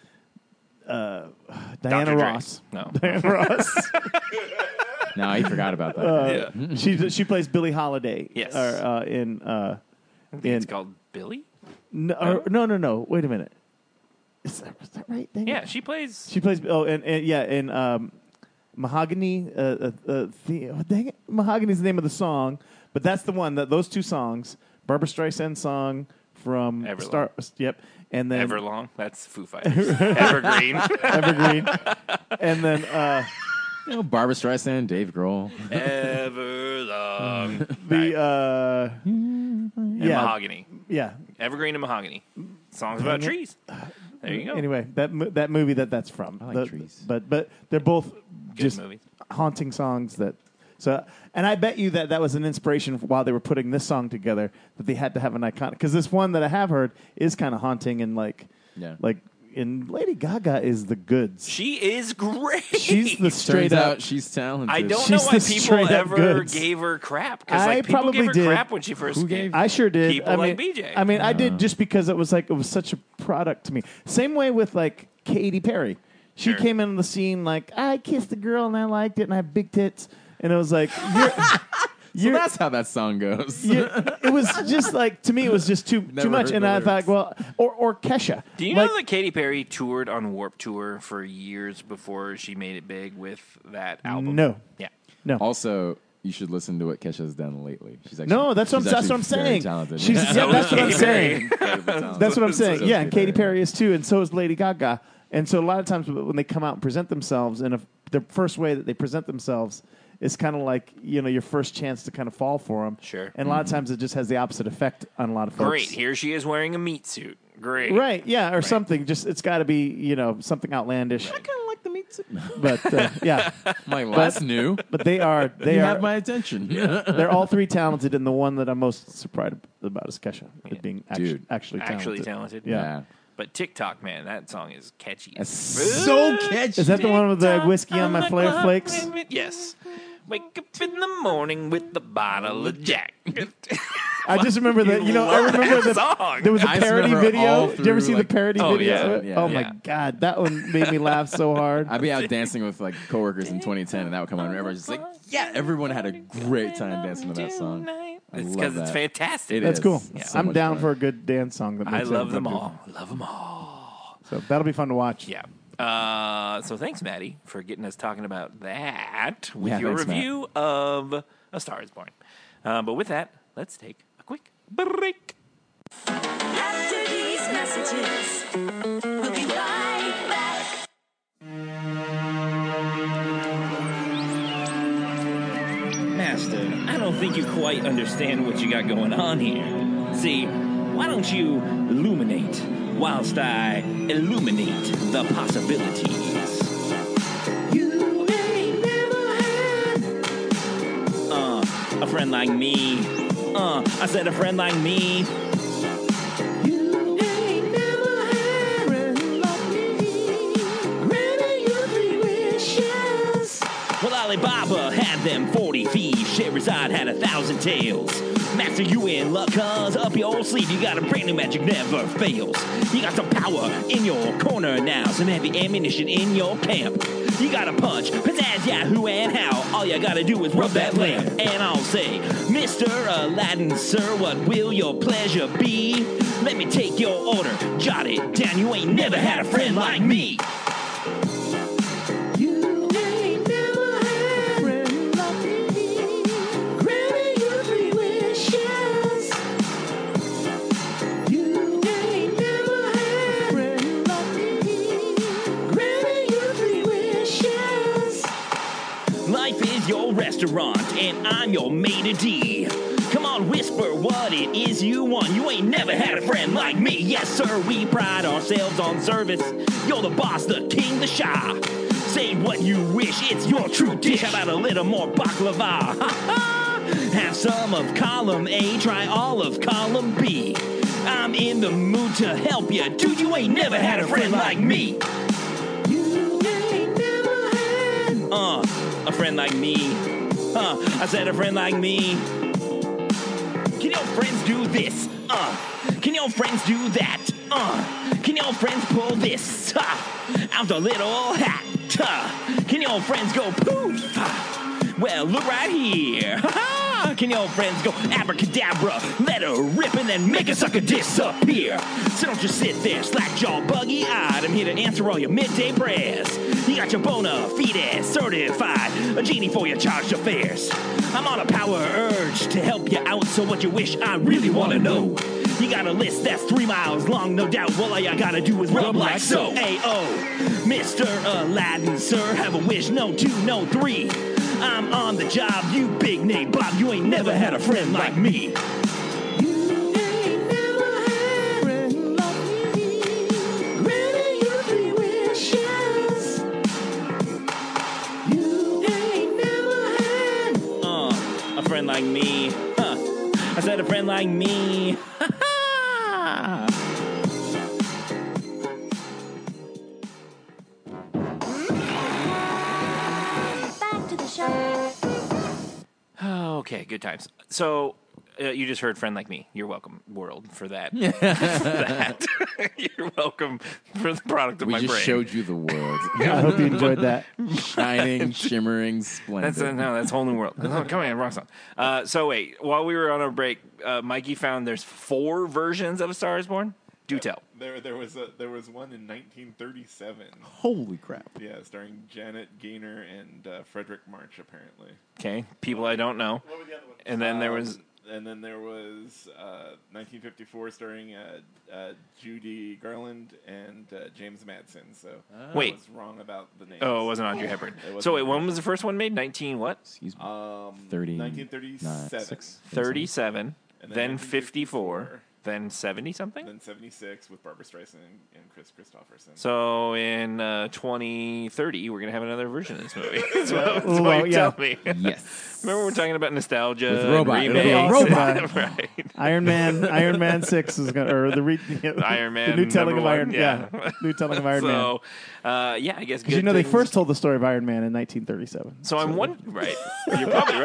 uh, Diana Doctor Dre. Ross. No. Diana Ross. No, I forgot about that. Uh, Yeah. she she plays Billie Holiday. Yes. Or, uh, in uh, I think in it's called Billy. no, or- no no no wait a minute. Is that, is that right? Dang it. Yeah, she plays. She plays. Oh, and, and yeah, in um, Mahogany. Uh, uh, uh, the, oh, dang it, Mahogany is the name of the song, but that's the one that those two songs. Barbra Streisand song from Everlong. Star. Yep, and then Everlong. That's Foo Fighters. Evergreen. Evergreen, and then uh, You know, Barbra Streisand, Dave Grohl. Everlong. the uh, And yeah, Mahogany. yeah. Evergreen and Mahogany. Songs about Dang it. trees. There you go. Anyway, that mo- that movie that that's from. I like The- trees. But but they're both just movies. haunting songs that. So and I bet you that that was an inspiration for while they were putting this song together that they had to have an iconic because this one that I have heard is kind of haunting and like Yeah. like and Lady Gaga is the goods. She is great. She's the straight Turns up. out she's talented. I don't She's know why the people straight up ever goods. gave her crap. Because I like, people probably gave her did. crap when she first Who came. gave- I sure did. People I like mean, B J. I mean, I did just because it was like it was such a product to me. Same way with like Katy Perry. She Sure. came in the scene like I kissed a girl and I liked it and I have big tits and it was like you're, So you're, that's how that song goes. you- it was just like to me it was just too Never too much heard and the I thought lyrics. well or or Kesha. Do you Like, know that Katy Perry toured on Warped Tour for years before she made it big with that album? No. Yeah. No. Also, you should listen to what Kesha's done lately. She's actually No, that's what, she's that's what I'm actually very saying. talented. She's, yeah, So that's is what I'm Katy saying. Perry. That's what I'm saying. So Yeah, is and Katy Katy Perry is too, and so is Lady Gaga. And so a lot of times when they come out and present themselves, and if the first way that they present themselves is kind of like you know your first chance to kind of fall for them. Sure. And a lot of times it just has the opposite effect on a lot of folks. Great. Here she is wearing a meat suit. Great. Right. Yeah. Or something. Just it's got to be you know something outlandish. I kind of like the meat suit. But uh, yeah. I'm like, well, that's new. But they are. They you are. have my attention. They're all three talented, and the one that I'm most surprised about is Kesha, it being actu- Dude. actually talented. Actually talented. Yeah. Yeah. But TikTok, man, that song is catchy. That's so catchy. Is that the one with the whiskey on my the flare clock flakes? limit, Yes. Wake up in the morning with the bottle of Jack. I just remember that. You know, I remember the song. there was a I just parody remember video. all Did you ever through, see like- the parody Oh, video? yeah, of it? yeah, oh yeah. my god, that one made me laugh so hard. I'd be out dancing with like coworkers in twenty ten, and that would come on, and everyone's just like, "Yeah!" Everyone had a great time dancing to that song. I It's love because it's that. fantastic. It That's is. cool. It's so I'm much down fun. for a good dance song. That I makes love them everybody- all. Love them all. So that'll be fun to watch. Yeah. Uh, so thanks, Maddie, for getting us talking about that with Yeah, your thanks, Matt. review of A Star Is Born. Uh, but with that, let's take a quick break. After these messages, we'll be right back. Master, I don't think you quite understand what you got going on here. See, why don't you illuminate whilst I illuminate the possibilities? You ain't never had uh, a friend like me. Uh, I said a friend like me. You ain't never had a friend like me. Granted your three wishes. Well, Alibaba had them forty thieves. Sherazade had a thousand tales. Master, you in luck, cause up your sleeve you got a brand new magic never fails. You got some power in your corner now, some heavy ammunition in your camp. You got a punch, pizzazz, yahoo, and how. All you gotta do is rub that lamp. And I'll say, Mister Aladdin, sir, what will your pleasure be? Let me take your order, jot it down. You ain't never had a friend like me. You ain't never had a friend like me. Granted your three wishes. You ain't never had a friend like me. Granted your three wishes. I'm your mate of D. Come on, whisper what it is you want. You ain't never had a friend like me. Yes, sir, we pride ourselves on service. You're the boss, the king, the Shah. Say what you wish, it's your true dish. How about a little more baklava? Ha ha! Have some of column A, try all of column B. I'm in the mood to help you. Dude, you ain't never had a friend like me. You ain't never had uh, a friend like me. Uh, I said a friend like me. Can your friends do this? Uh, can your friends do that? Uh, can your friends pull this uh, out the little hat? Uh, can your friends go poof? Uh, well, look right here. Can your friends go abracadabra? Let her rip and then make a sucker disappear. So don't just sit there, slack jaw, buggy eyed. I'm here to answer all your midday prayers. You got your bona fide certified, a genie for your charged affairs. I'm on a power urge to help you out. So what you wish, I really want to know. You got a list that's three miles long, no doubt. Well, all you gotta do is rub like so. A-O, Mister Aladdin, sir, have a wish, no two, no three. I'm on the job, you big name Bob. You ain't never had a friend like me. You ain't never had a friend like me. Granted your three wishes. You ain't never had uh, a friend like me. Huh. I said a friend like me. Ha ha! Okay, good times. So uh, you just heard "Friend Like Me." You're welcome, world, for that. for that. You're welcome for the product of we my brain. We just showed you the world. I hope you enjoyed that. Shining, shimmering, splendid. That's a, no, that's whole new world. Oh, come on, rock song. Uh, so wait, while we were on our break, uh, Mikey found there's four versions of A Star Is Born. Do tell. There, there was a there was one in nineteen thirty-seven. Holy crap! Yeah, starring Janet Gaynor and uh, Frederick March, apparently. Okay, people I don't know. What were the other ones? And then there was, Um, and then there was uh, nineteen fifty-four, starring uh, uh, Judy Garland and uh, James Madsen. So Wait. I was wrong about the name. oh, it wasn't Audrey Hepburn. It wasn't So wait, Audrey when was the first one made? nineteen what? Excuse me. Um, thirty. nineteen thirty-seven. six. thirty-seven, And then then fifty-four, then seventy something. Then seventy-six with Barbara Streisand and, and Chris Christopherson. So in uh, twenty thirty, we're gonna have another version of this movie. That's what, that's Well, what you yeah. tell me. Yes. Remember we're talking about nostalgia, With and robot. It'll be a remakes, robot. right? Iron Man, Iron Man Six is gonna, or the, re, Iron Man, the new telling number of Iron, one, yeah. yeah. new telling of Iron Man. So, uh, yeah, I guess. Because you know they first told the story of Iron Man in nineteen thirty-seven. So I'm wondering, right? You're probably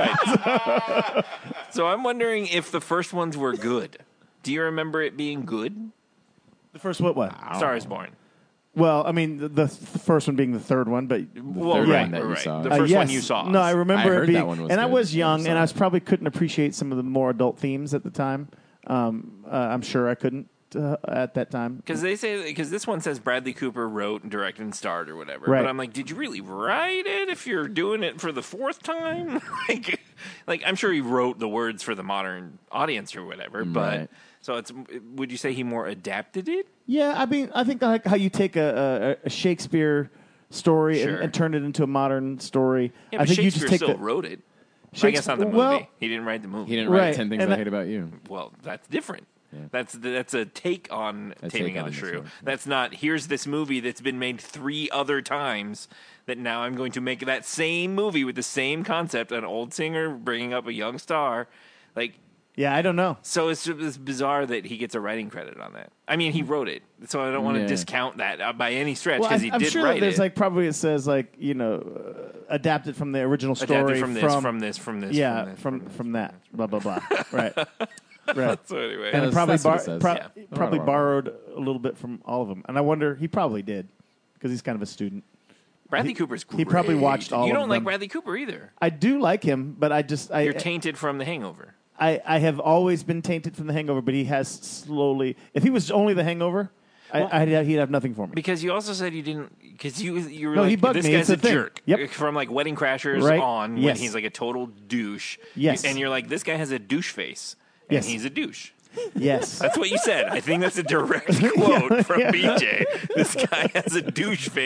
right. So I'm wondering if the first ones were good. Do you remember it being good? The first what? What? Star is Born. Well, I mean, the, the first one being the third one, but Well, third right, one that you right. saw. The Uh, first yes. one you saw. No, I remember I it heard being, that one was and I good. was young, I and I was saw it. probably couldn't appreciate some of the more adult themes at the time. Um, uh, I'm sure I couldn't uh, at that time. Because they say because this one says Bradley Cooper wrote and directed and starred or whatever. Right. But I'm like, did you really write it if you're doing it for the fourth time? like, like I'm sure he wrote the words for the modern audience or whatever. But Right. so it's would you say he more adapted it? Yeah, I mean, I think like how you take a, a, a Shakespeare story Sure. and, and turn it into a modern story. Yeah, I but think Shakespeare you just take still the, wrote it. I Shakespeare- guess not the movie. well- he didn't write the movie. He didn't write Right, ten things and I I- hate about you. Well, that's different. Yeah. That's that's a take on A Taming take of on the the Shrew. Shrew. That's not here's this movie that's been made three other times that now I'm going to make that same movie with the same concept, an old singer bringing up a young star. Like, yeah, I don't know. so it's just it's bizarre that he gets a writing credit on that. I mean, he wrote it, so I don't want to Yeah. discount that uh, by any stretch Well, because I, he I'm did sure write that there's it. like probably it says like you know uh, adapted from the original story Adapted from this, from this, from this. yeah from, this, from this, from that blah blah blah right right. So anyway, And that's- probably that's what bar- it says. pro- Yeah. probably Right. borrowed a little bit from all of them, and I wonder he probably did because he's kind of a student. Bradley he- Cooper's great. he probably watched all You of don't like them. Bradley Cooper either. I do like him, but I just I You're tainted from The Hangover. I, I have always been tainted from The Hangover, but he has slowly. If he was only The Hangover, Well- I, I'd, he'd have nothing for me. Because you also said you didn't, because you you were No, like, he bugged this me. guy's It's a the thing. jerk. Yep. From like Wedding Crashers Right. on, when Yes. he's like a total douche. Yes. And you're like, this guy has a douche face, and Yes. he's a douche. Yes, That's what you said. I think that's a direct quote from B J. This guy has a douche face.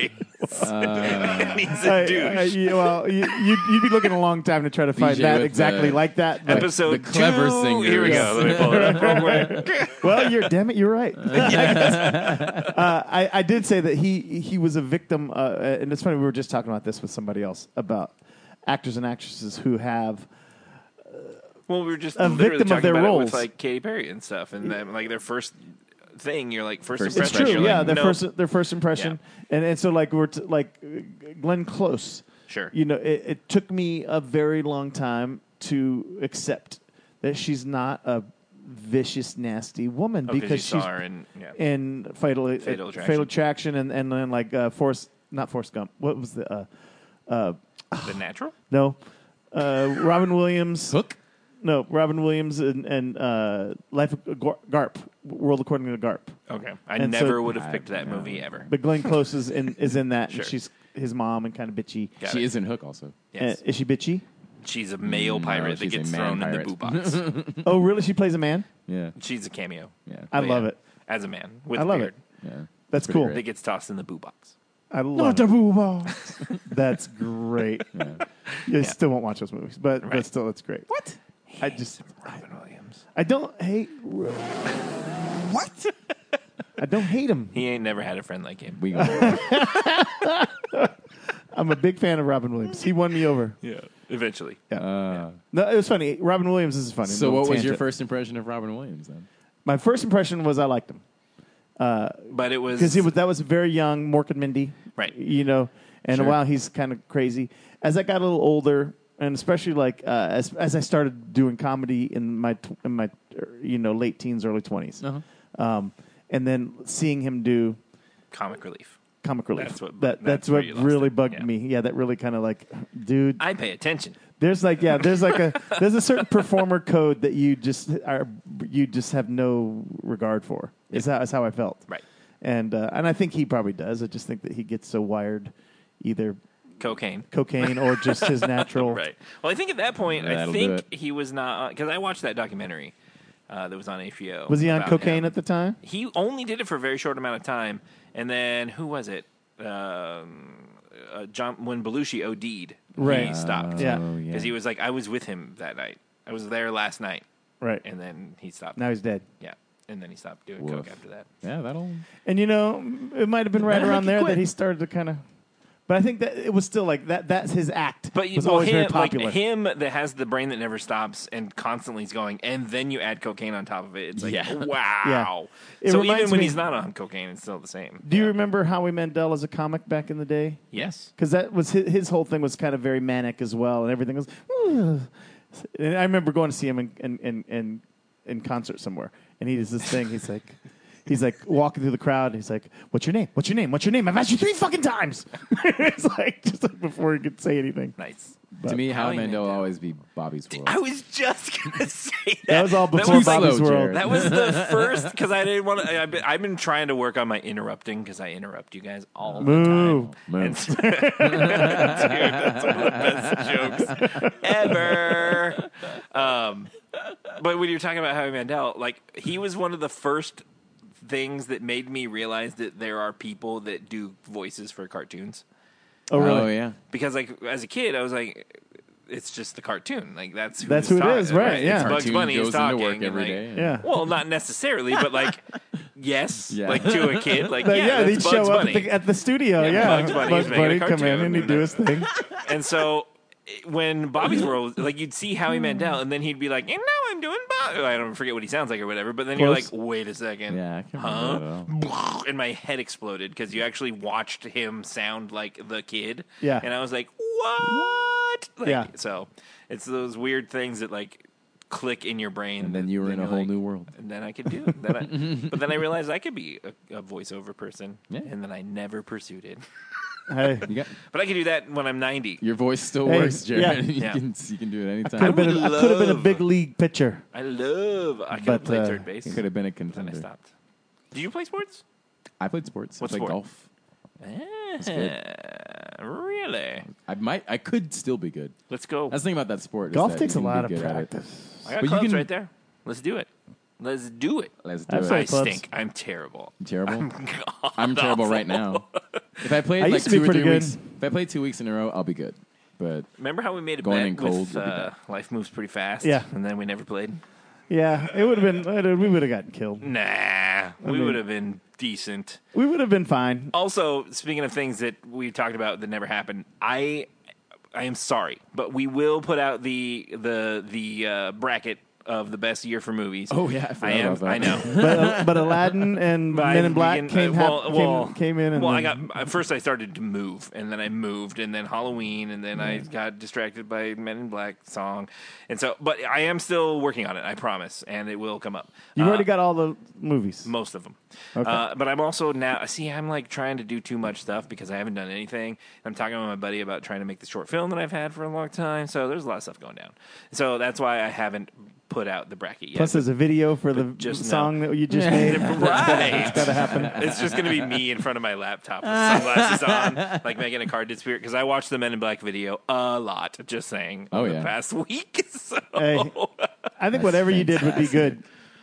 and he's I- a douche. I- you- well, you, you'd, you'd be looking a long time to try to find B J that with exactly the- like that. but- Episode the clever two. singers. Here we go. Let me pull it up real quick. well, you're damn it, you're right. uh, I, I did say that he he was a victim, uh, and it's funny we were just talking about this with somebody else about actors and actresses who have Well, we were just A literally victim of talking their about it roles. with like Katy Perry and stuff, and then, like their first thing, you're like first, First It's impression. true, you're yeah. like, Their no. first, their first impression, and and so like we're t- like uh, Glenn Close. Sure. You know, it, it took me a very long time to accept that she's not a vicious, nasty woman Oh, 'cause because you she's saw her in, yeah. in Fatal uh, Fatal Attraction. Fatal Attraction, and and then like uh, Forrest, not Forrest Gump. What was the uh, uh, The Natural. no, uh, Robin Williams. Hook? No, Robin Williams and, and uh, Life of Gar- Garp, World According to Garp. Okay, I And never so- would have picked that movie ever. But Glenn Close is in is in that, Sure. and she's his mom and kind of bitchy. Got She it. is in Hook also. Yes. Uh, is she bitchy? She's a male No, pirate that she's a gets man thrown in the pirate. boo box. Oh, really? She plays a man? Yeah. She's a cameo. Yeah. I But love yeah, it. as a man with I a love beard. it. Yeah. That's Pretty cool. That gets tossed in the boo box. I love Not the it. boo ball. That's great. You still won't watch those movies, but but Right. still, that's great. What? I just Robin Williams. I don't hate. What? I don't hate him. He ain't never had a friend like him. We go. I'm a big fan of Robin Williams. He won me over. Yeah, eventually. Yeah. Uh, No, it was funny. Robin Williams is funny. so, Little what was your tangent. first impression of Robin Williams then? My first impression was I liked him But it was because he was that was very young, Mork and Mindy, Right. You know, and Sure. while he's kind of crazy, as I got a little older, and especially like uh, as as I started doing comedy in my tw- in my er, you know late teens, early twenties, Uh-huh. um, and then seeing him do comic relief. comic relief. That's what- that, that's that's where what you lost really it. bugged Yeah. me. Yeah, that really kind of like, dude. I pay attention. There's like yeah, there's like a there's a certain performer code that you just are you just have no regard for. Is that is how I felt. Right. And uh, and I think he probably does. I just think that he gets so wired, either Cocaine. cocaine or just his natural. Right. Well, I think at that point, I That'll do think it. he was not because I watched that documentary uh, that was on H B O. Was he on about cocaine him. at the time? He only did it for a very short amount of time, and then who was it? Um, uh, John when Belushi OD'd, he Right. stopped. Yeah. Oh, because he was like, I was with him that night. I was there last night, Right. and then he stopped. Now he's dead. Yeah, and then he stopped doing Woof. coke after that. Yeah, that'll. And you know, it might have been right Better around make you there quit. that he started to kind of. But I think that it was still like that. That's his act. But you was well, always very him, like popular. him that has the brain that never stops and constantly is going, and then you add cocaine on top of it. It's like, Yeah. wow. It So reminds even when me- he's not on cocaine, it's still the same. Do you remember Howie Mandel as a comic back in the day? Yes. Because that was his, his whole thing was kind of very manic as well, and everything was. "Ugh." And I remember going to see him in in, in, in in concert somewhere, and he does this thing. He's like, he's like walking through the crowd. And he's like, "What's your name? What's your name? What's your name? I've asked you three fucking times." It's like just like before he could say anything. Nice. To me, Howie Howie Mandel will Mandel. always be Bobby's World. I was just gonna say that. That was all That before was- Bobby's slow, World. Jared. That was the first because I didn't want to. I've been, I've been trying to work on my interrupting because I interrupt you guys all the Moo. time. And so- Dude, that's one of the best jokes ever. Um, but when you're talking about Howie Mandel, like he was one of the first things that made me realize that there are people that do voices for cartoons. Oh really? Oh yeah. Because like as a kid, I was like, it's just the cartoon. Like that's who That's is who it talking, is, right, yeah. It's Bugs Cartoon Bunny goes is into talking work and, every like, day. Yeah. Well, not necessarily, but like, yes, Yeah. like to a kid, like But yeah, yeah, that's they'd Bugs show up Bunny. at the, at the studio. Yeah, Yeah, Bugs Bunny is making a Bunny come in cartoon. and he'd do his thing. And so it- when Bobby's World, like you'd see Howie Mandel, and then he'd be like, and now I'm doing Bob. I don't forget what he sounds like or whatever. But then you're like, Close. wait a second, Yeah, I can't remember that at huh? And my head exploded because you actually watched him sound like the kid. Yeah. and I was like, what? Like, Yeah. So it's those weird things that like click in your brain, And then you were in a you're whole like- new world. And then I could do it. Then I, but then I realized I could be a, a voiceover person, Yeah. and then I never pursued it. Hey, You got But I can do that when I'm ninety. your voice still Hey, works, Jared. yeah. you Yeah. can you can do it could anytime. have been. A, I would could have been a love- big league pitcher. I love. I could But, have played uh, third base. Could have been a Then I contender. stopped. Do you play sports? I played sports. What I played sport? golf. Ah, really? I might. I could still be good. Let's go. That's the thing about that sport. is Golf that takes you a can lot be of good at it. practice. I got but you clubs can- right there. Let's do it. Let's do it. Let's do I've it. played I clubs. stink. I'm terrible. Terrible. God I'm terrible awful. right now. If I played I like used to be two or pretty three good. weeks, if I played two weeks in a row, I'll be good. But Remember how we made a Going bet in cold with would be uh, bad. Life Moves Pretty Fast? Yeah. And then we never played? Yeah, it would have been. We would have gotten killed. Nah. We mean- would have been decent. We would have been fine. Also, speaking of things that we talked about that never happened, I I am sorry, but we will put out the the the uh, bracket of the best year for movies. Oh, yeah, I forgot am. about that. I know. But, uh, but Aladdin and But I Men in Black begin- came, uh, hap- well, came, well, came in. And well, I then- got at first I started to move, and then I moved, and then Halloween, and then I got distracted by Men in Black song, and so. But I am still working on it. I promise, and it will come up. You've Uh, already got all the movies. most of them. Okay. Uh, but I'm also now, see, I'm like trying to do too much stuff because I haven't done anything. I'm talking with my buddy about trying to make the short film that I've had for a long time. So there's a lot of stuff going down. So that's why I haven't put out the bracket yet. Plus, there's a video for the just no. song that you just made. Right. It's got to happen. It's just going to be me in front of my laptop with sunglasses on, like making a carded spirit. Because I watched the Men in Black video a lot, just saying, Oh, over yeah. the past week. So, Hey, I think whatever you did would be good.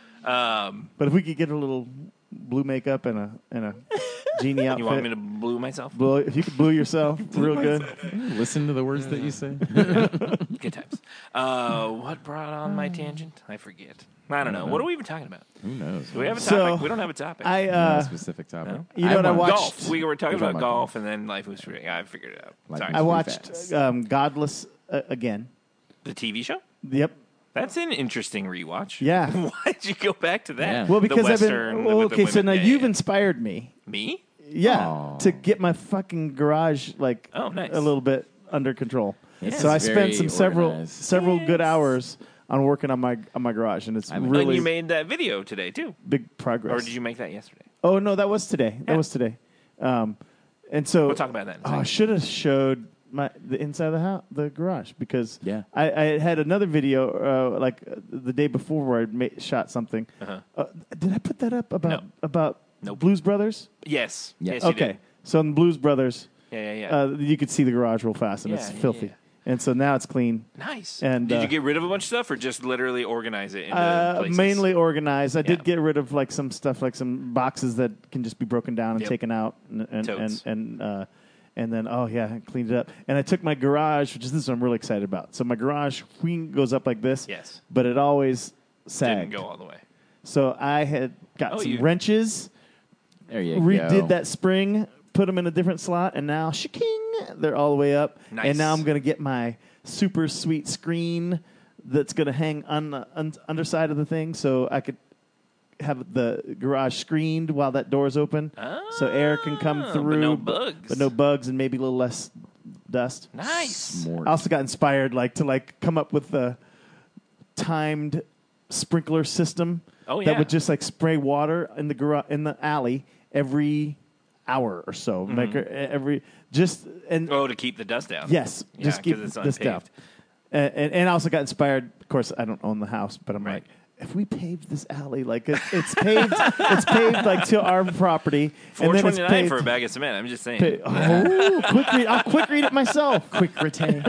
um, But if we could get a little blue makeup and a and a genie outfit, you want me to blue myself? blow, if you could blue yourself real good. listen to the words that you say. Good times. Uh, what brought on my tangent? I forget. I don't know. What are we even talking about? Who knows? Do we have a So, topic? We don't have a topic. I Not uh, a specific topic. No? you know what I want- watched? golf. We were talking We're about talking about golf, and then life was free. Yeah, I figured it out. Life Sorry. was I free watched fast. um, Godless uh, again. The T V show? Yep. That's an interesting rewatch. Yeah. Why did you go back to that? Yeah. Well, The because I've Western been. Well, with the okay, so women. now Yeah, you've yeah. inspired me. Me? Yeah, Aw. to get my fucking garage like Oh, nice. a little bit under control. This so I is spent very some several organized. several good hours on working on my on my garage, and it's I like- really And you made that video today, too. big progress. Or did you make that yesterday? Oh no, that was today. That Yeah. was today. Um, and so We'll talk about that in a Oh, I second. should have showed my the inside of the house, the garage, because Yeah. I, I had another video uh, like uh, the day before where I ma- shot something. Uh-huh. Uh, did I put that up about No. about Nope. Blues Brothers? Yes. Yeah. Yes, you Okay, did. so in Blues Brothers, Yeah, yeah, yeah. uh, you could see the garage real fast, and Yeah, it's yeah, filthy. yeah. And so now it's clean. Nice. and, did uh, you get rid of a bunch of stuff or just literally organize it into Uh, places? mainly organized. I Yeah. did get rid of like some stuff, like some boxes that can just be broken down and Yep. taken out, and and and Totes. and, uh, and then oh yeah, I cleaned it up. And I took my garage, which is this is what I'm really excited about. So my garage queen goes up like this, Yes. but it always sagged. Didn't go all the way. So I had got Oh, some you- wrenches, There you redid go. that spring, put them in a different slot, and now shaking, they're all the way up. Nice. And now I'm gonna get my super sweet screen that's gonna hang on the un- underside of the thing, so I could have the garage screened while that door's open, so air can come Ah, but through. no bugs. but no bugs, and maybe a little less dust. Nice. Smart. I also got inspired, like to like come up with a timed sprinkler system Oh, that yeah. would just like spray water in the garage in the alley every hour or so, Mm-hmm. like uh, every just and Oh, to keep the dust down. yes, Yeah, just keep 'cause it's this down. unpaved. And, and and I also got inspired. Of course, I don't own the house, but I'm Right. like, if we paved this alley, like it, it's paved, it's paved like to our property, Four and then twenty it's nine paved. for a bag of cement. I'm just saying. pa- oh, quick read! I'll quick read it myself. Quick retain.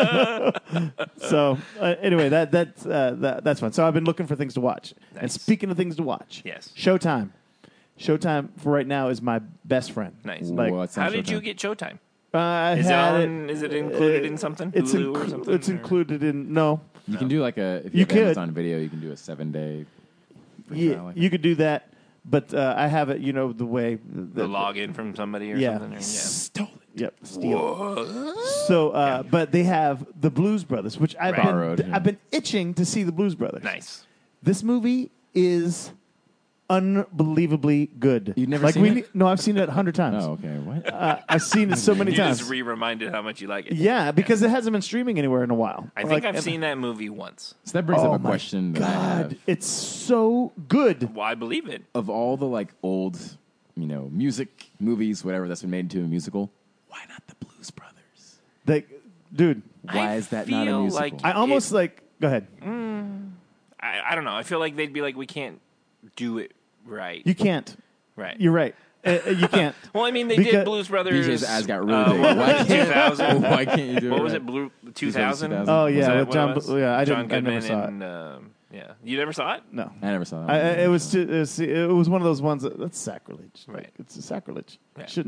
So uh, anyway, that that's uh, that, that's fun. So I've been looking for things to watch. And Nice. speaking of things to watch, Yes. Showtime. Showtime for right now is my best friend. Nice. Like, What's on How did Showtime? you get Showtime? uh, I Is it had on? Is it included in something? It's Hulu or inclu- something? it's or- included in no. You can do like a if you, You have could. Amazon Video, you can do a seven day. free Yeah, trial, I you think. could do that, but uh, I have it. You know the way The login from somebody or Yeah. something. Or, yeah. Stole it. Yep, steal. So, uh, but they have the Blues Brothers, which I've Right. Borrowed, been yeah. I've been itching to see the Blues Brothers. Nice. This movie is unbelievably good. You've never like seen we it? ne- No, I've seen it a hundred times. Oh, okay. What? Uh, I've seen it so many You times. just re-reminded how much you like it. yeah, because it hasn't been streaming anywhere in a while. I think Like, I've and- seen that movie once. So that brings Oh up a my question that I have. God, it's so good. Well, I believe it. Of all the like old, you know, music movies, whatever that's been made into a musical, why not the Blues Brothers? Like, dude, Why I is that not a feel musical? like I almost it- like. Go ahead. I, I don't know. I feel like they'd be like, we can't do it right. You can't. right. You're right. Uh, uh, you can't. well, I mean, they Because- did Blues Brothers. B J's eyes got really uh, big. what Why was it, can't- two thousand? Why can't you do What it was right? it? Blue two thousand? two thousand. Oh Was yeah, that with what John. it was? Bl- yeah, I John didn't. I Goodman never saw it. and um, yeah, you never saw it? No. I never saw that. I, one. I- it was too, it was it was one of those ones that, that's sacrilege. Right. Like, it's a sacrilege. Yeah. Shouldn't do it.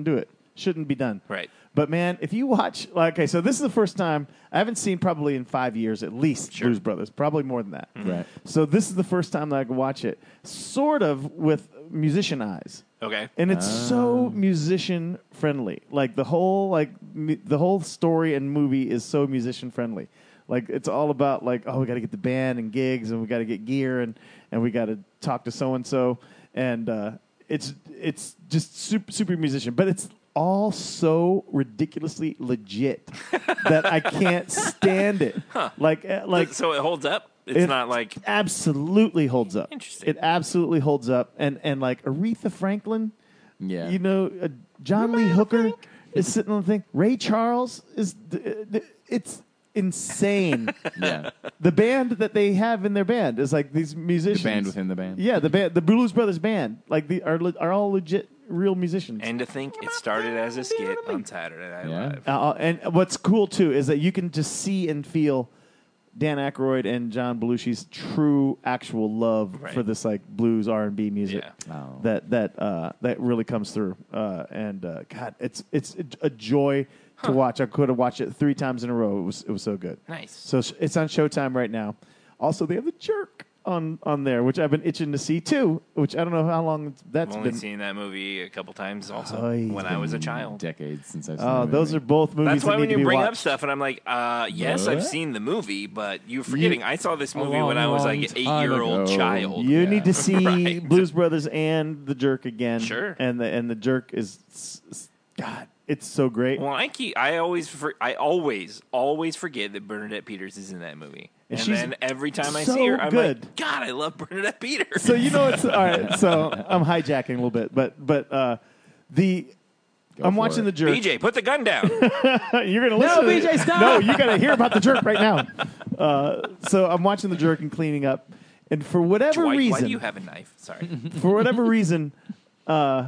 shouldn't be done. Right. But man, if you watch, like, okay, so this is the first time I haven't seen probably in five years at least Sure. Blues Brothers, probably more than that. Right. So this is the first time that I can watch it, sort of with musician eyes. Okay. And it's so musician friendly. Like the whole like mu- the whole story and movie is so musician friendly. Like it's all about like, oh, we got to get the band and gigs, and we got to get gear, and and we got to talk to so and so, and uh, it's it's just super super musician, but it's all so ridiculously legit that I can't stand it. Like uh, like so it holds up. It's it not like absolutely holds up. Interesting. It absolutely holds up, and and like Aretha Franklin, Yeah. you know, uh, John Lee Hooker is sitting on the thing. Ray Charles is. Uh, it's insane. Yeah. The band that they have in their band is like these musicians. The band within the band. Yeah, the band, the Blues Brothers band, like the are le- are all legit, real musicians. and to think it started as a skit on Saturday Night Yeah. Live. Uh, and what's cool too is that you can just see and feel Dan Aykroyd and John Belushi's true, actual love Right. for this like blues R and B music. Yeah. Oh. That that uh, that really comes through. Uh, and uh, God, it's it's a joy to watch. I could have watched it three times in a row. It was it was so good. Nice. So sh- it's on Showtime right now. Also, they have The Jerk on on there, which I've been itching to see too. Which I don't know how long that's I've only been. seen that movie a couple times also Oh, yeah. when I was a child. Decades since I've seen Oh, the those movie. are both movies That's why that when need to you be bring watched. up stuff and I'm like, uh, yes, I've What? seen the movie, but you're forgetting I saw this movie long, when I was like long an eight-year-old time ago. child. You Yeah. need to see Right. Blues Brothers and The Jerk again. Sure. And the and the Jerk is s- s- God, it's so great. Well, I keep, I always, for, I always, always forget that Bernadette Peters is in that movie, And and, she's then every time I so see her, I'm good. like, God, I love Bernadette Peters. So you know it's all right. So I'm hijacking a little bit, but but uh, the Go I'm for watching it. The Jerk. B J, put the gun down. You're gonna listen. to B it. J, stop! No, you gotta hear about The Jerk right now. Uh, so I'm watching The Jerk and cleaning up, and for whatever why, reason, why do you have a knife? Sorry. for whatever reason, uh,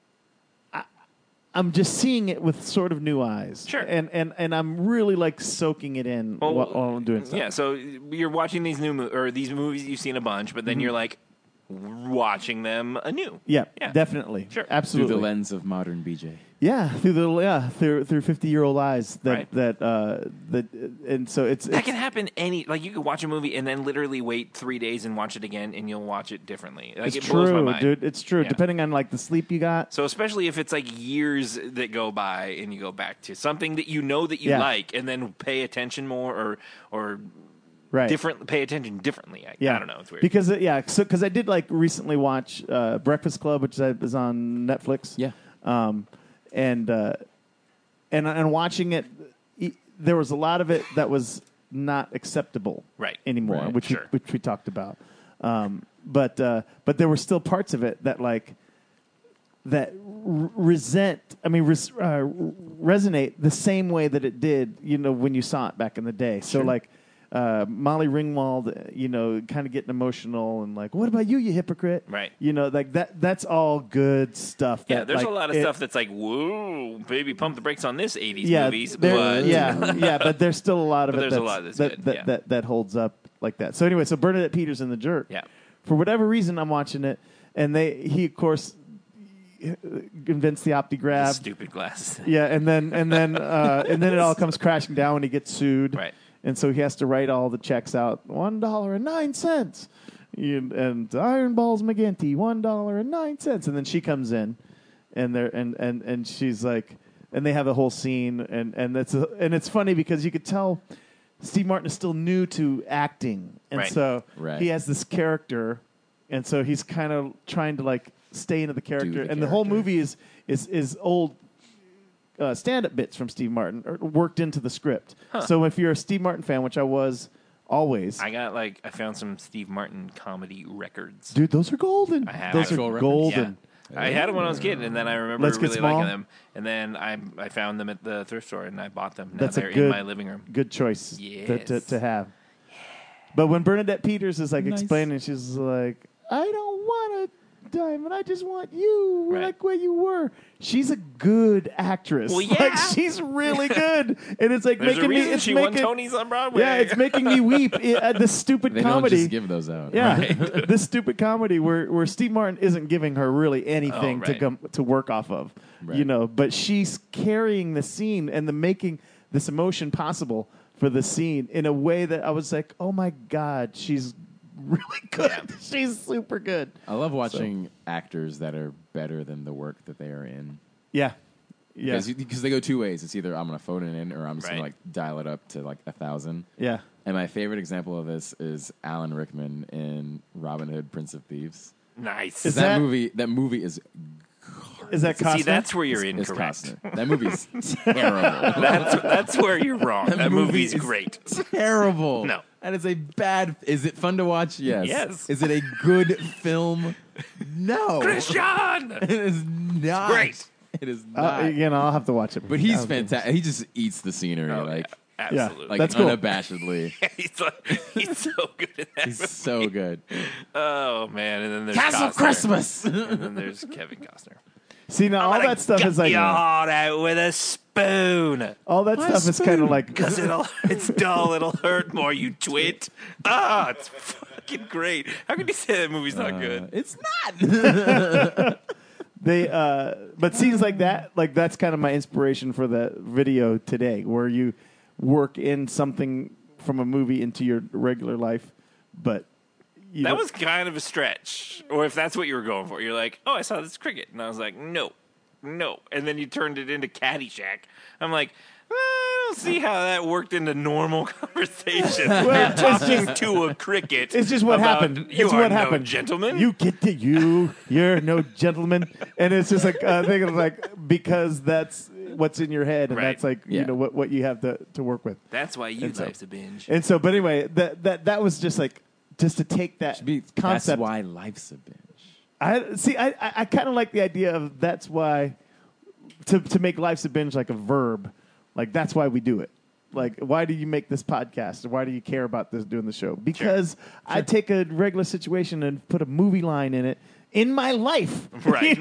I, I'm just seeing it with sort of new eyes. Sure. And and, and I'm really like soaking it in Well, while, while I'm doing stuff. Yeah, so you're watching these new mo- or these movies you've seen a bunch, but then Mm-hmm. you're like watching them anew. Yeah, Yeah. definitely. Sure. Through Absolutely. the lens of modern B J. Yeah, through the yeah through through fifty year old eyes that Right. that uh that and so it's, That it's can happen any like you could watch a movie and then literally wait three days and watch it again and you'll watch it differently. Like it's it blows my true, mind. dude. It's true. Yeah. Depending on like the sleep you got. So especially if it's like years that go by and you go back to something that you know that you Yeah. like and then pay attention more or or Right. different pay attention differently. I, Yeah, I don't know. It's weird. Because uh, yeah, so because I did like recently watch uh, Breakfast Club, which is on Netflix. Yeah. Um, and uh, and and watching it, e- there was a lot of it that was not acceptable Right. anymore, Right, which sure. we, which we talked about. Um, but uh, but there were still parts of it that like that r- resent. I mean, res- uh, resonate the same way that it did. You know, when you saw it back in the day. So Sure. like. Uh, Molly Ringwald, you know, kind of getting emotional and like, what about you, you hypocrite? Right. You know, like that. That's all good stuff. yeah, that, there's like, a lot of it- stuff that's like, whoa, baby, pump the brakes on this eighties Yeah, movies. there- But yeah, yeah, but there's still a lot of But it. there's a that's, lot that's that, good, that, yeah. that that holds up like that. So anyway, so Bernadette Peters in The Jerk. Yeah. For whatever reason, I'm watching it, and they he of course invents the OptiGrab. stupid glasses. Yeah, and then and then uh, and then it all comes crashing down when he gets sued. Right. And so he has to write all the checks out. One dollar and nine cents. You, and Iron Balls McGinty, one dollar and nine cents. And then she comes in, and they're and and and she's like, and they have a whole scene, and and that's a, and it's funny because you could tell Steve Martin is still new to acting, and Right. so Right. he has this character, and so he's kind of trying to like stay into the character, the and the whole character. movie is is is old uh, stand-up bits from Steve Martin are worked into the script. So if you're a Steve Martin fan, which I was always, I got like I found some Steve Martin comedy records. dude, those are golden. I have those actual are records? golden. Yeah. I had them when I was a kid, and then I remember Let's Get really Small? liking them. And then I I found them at the thrift store, and I bought them. Now That's a they're good in my living room. Good choice to, Yes. to, to have. But when Bernadette Peters is like Nice. explaining, she's like, "I don't want a diamond. I just want you, Right. like where you were." She's a good actress. Well, Like yeah. she's really good, and it's like There's a making me. reason It's she making, won Tonys on Broadway. Yeah, it's making me weep i- at this stupid They comedy. don't just give those out. Yeah, this stupid comedy where, where Steve Martin isn't giving her really anything Oh, to right. come to work off of. Right. you know. But she's carrying the scene and the making this emotion possible for the scene in a way that I was like, oh my god, she's really good. Yeah. She's super good. I love watching actors that are better than the work that they are in. Yeah, yeah, Because, because they go two ways. It's either I'm going to phone it in or I'm just Right. going to like dial it up to like a thousand. yeah. And my favorite example of this is Alan Rickman in Robin Hood, Prince of Thieves. Nice. Is that, that- movie? That movie is Is that Costner? See, that's where you're is incorrect. Costner. That movie's terrible. That's that's where you're wrong. That, movie movie's is great. terrible. No. And it's a bad. Is it fun to watch? Yes. Yes. Is it a good film? No. Christian. It is not. great. It is Uh, not. again, I'll have to watch it. But he's Okay. fantastic. He just eats the scenery, Oh, like, yeah, absolutely. like That's cool. unabashedly. he's, like, he's so good at that. He's movie. so good. Oh man, and then there's Castle Costner. Christmas. and then there's Kevin Costner. See, now all I'm gonna that stuff gut is like your heart out with a spoon. all that stuff is kind of like Because it'll, it's dull. It'll hurt more. You twit. Ah, it's fucking great. How can you say that movie's not Uh, good? it's not. they. Uh, but scenes like that, like that's kind of my inspiration for the video today, where you work in something from a movie into your regular life, but. You That don't- was kind of a stretch. Or if that's what you were going for, you're like, oh, I saw this cricket. And I was like, no, no. And then you turned it into Caddyshack. I'm like, well, I don't see how that worked into normal conversation. We're talking to a cricket. It's just what about, happened. You it's are what no happened, gentleman. You get to you. You're no gentleman, and it's just like uh, thinking like because that's what's in your head, and Right. that's like Yeah. you know what what you have to to work with. That's why you And so- life's a binge. And so, but anyway, that that that was just like just to take that Should be, that's concept. why life's a binge. I see. I I, I kind of like the idea of that's why to to make life's a binge like a verb, like that's why we do it. Like, why do you make this podcast? Why do you care about this doing the show? Because I take a regular situation and put a movie line in it in my life. Right.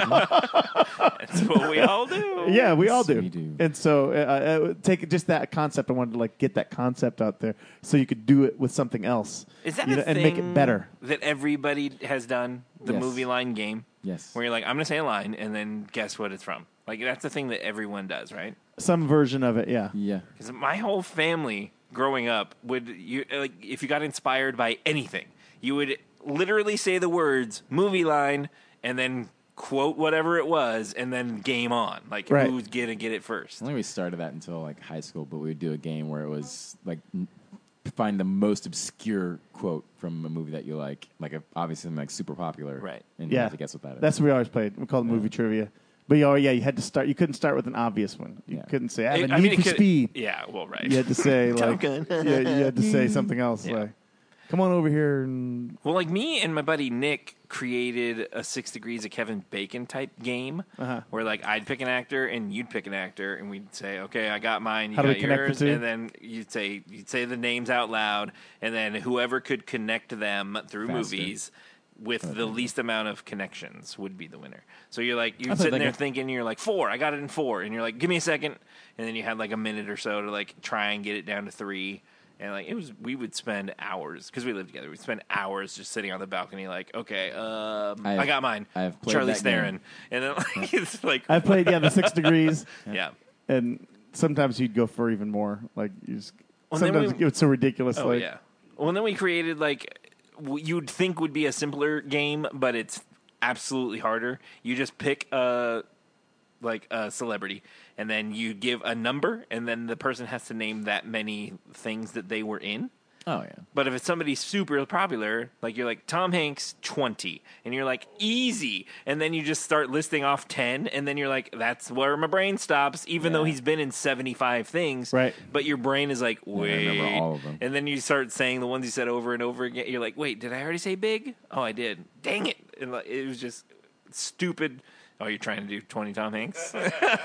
That's what we all do. Yeah, we all Yes, do. we do. And so, uh, uh, take just that concept. I wanted to like get that concept out there so you could do it with something else. Is that you a know, thing and make it better? that everybody has done? The Yes. movie line game? Yes. Where you're like, I'm going to say a line, and then guess what it's from. Like, that's the thing that everyone does, right? Some version of it. Yeah. Yeah. Because my whole family growing up would, you like, if you got inspired by anything, you would literally say the words movie line and then quote whatever it was and then game on. Like, Right. who's going to get it first? I don't think we started that until like high school, but we would do a game where it was like n- find the most obscure quote from a movie that you like, like a, obviously something like super popular, Right. And you Yeah. have to guess what that is. That's what we always played. We called it movie trivia. But oh yeah, you had to start. You couldn't start with an obvious one. You Yeah. couldn't say I have It- a I Need mean, it for could- Speed. Yeah, well, right. You had to say like Gun. yeah, you had to say something else Yeah. like come on over here and Well, like me and my buddy Nick created a Six Degrees of Kevin Bacon type game Uh-huh. where like I'd pick an actor and you'd pick an actor and we'd say, okay, I got mine, you How do we got connect the yours, two? and then you'd say you'd say the names out loud, and then whoever could connect them through Faster. movies with the least amount of connections would be the winner. So you're like you're I played sitting that there game. thinking, you're like four, I got it in four, and you're like, give me a second, and then you had like a minute or so to like try and get it down to three. And like it was, we would spend hours because we lived together. We'd spend hours just sitting on the balcony, like, okay, um, I I, have- got mine. I have played Charlie that Theron, game. and then like it's like, I played yeah the Six Degrees yeah. and sometimes you'd go for even more like you just, Well, then sometimes we- it's so ridiculous Oh like yeah. Well, and then we created like w- you'd think would be a simpler game, but it's absolutely harder. You just pick a like a celebrity, and then you give a number, and then the person has to name that many things that they were in. oh yeah. But if it's somebody super popular, like you're like Tom Hanks twenty, and you're like easy, and then you just start listing off ten, and then you're like, that's where my brain stops, even though Yeah. he's been in seventy-five things. Right. But your brain is like, I wait, remember all of them. and then you start saying the ones you said over and over again. You're like, wait, did I already say big? Oh, I did. Dang it! And like, it was just stupid. Oh, you're trying to do twenty Tom Hanks?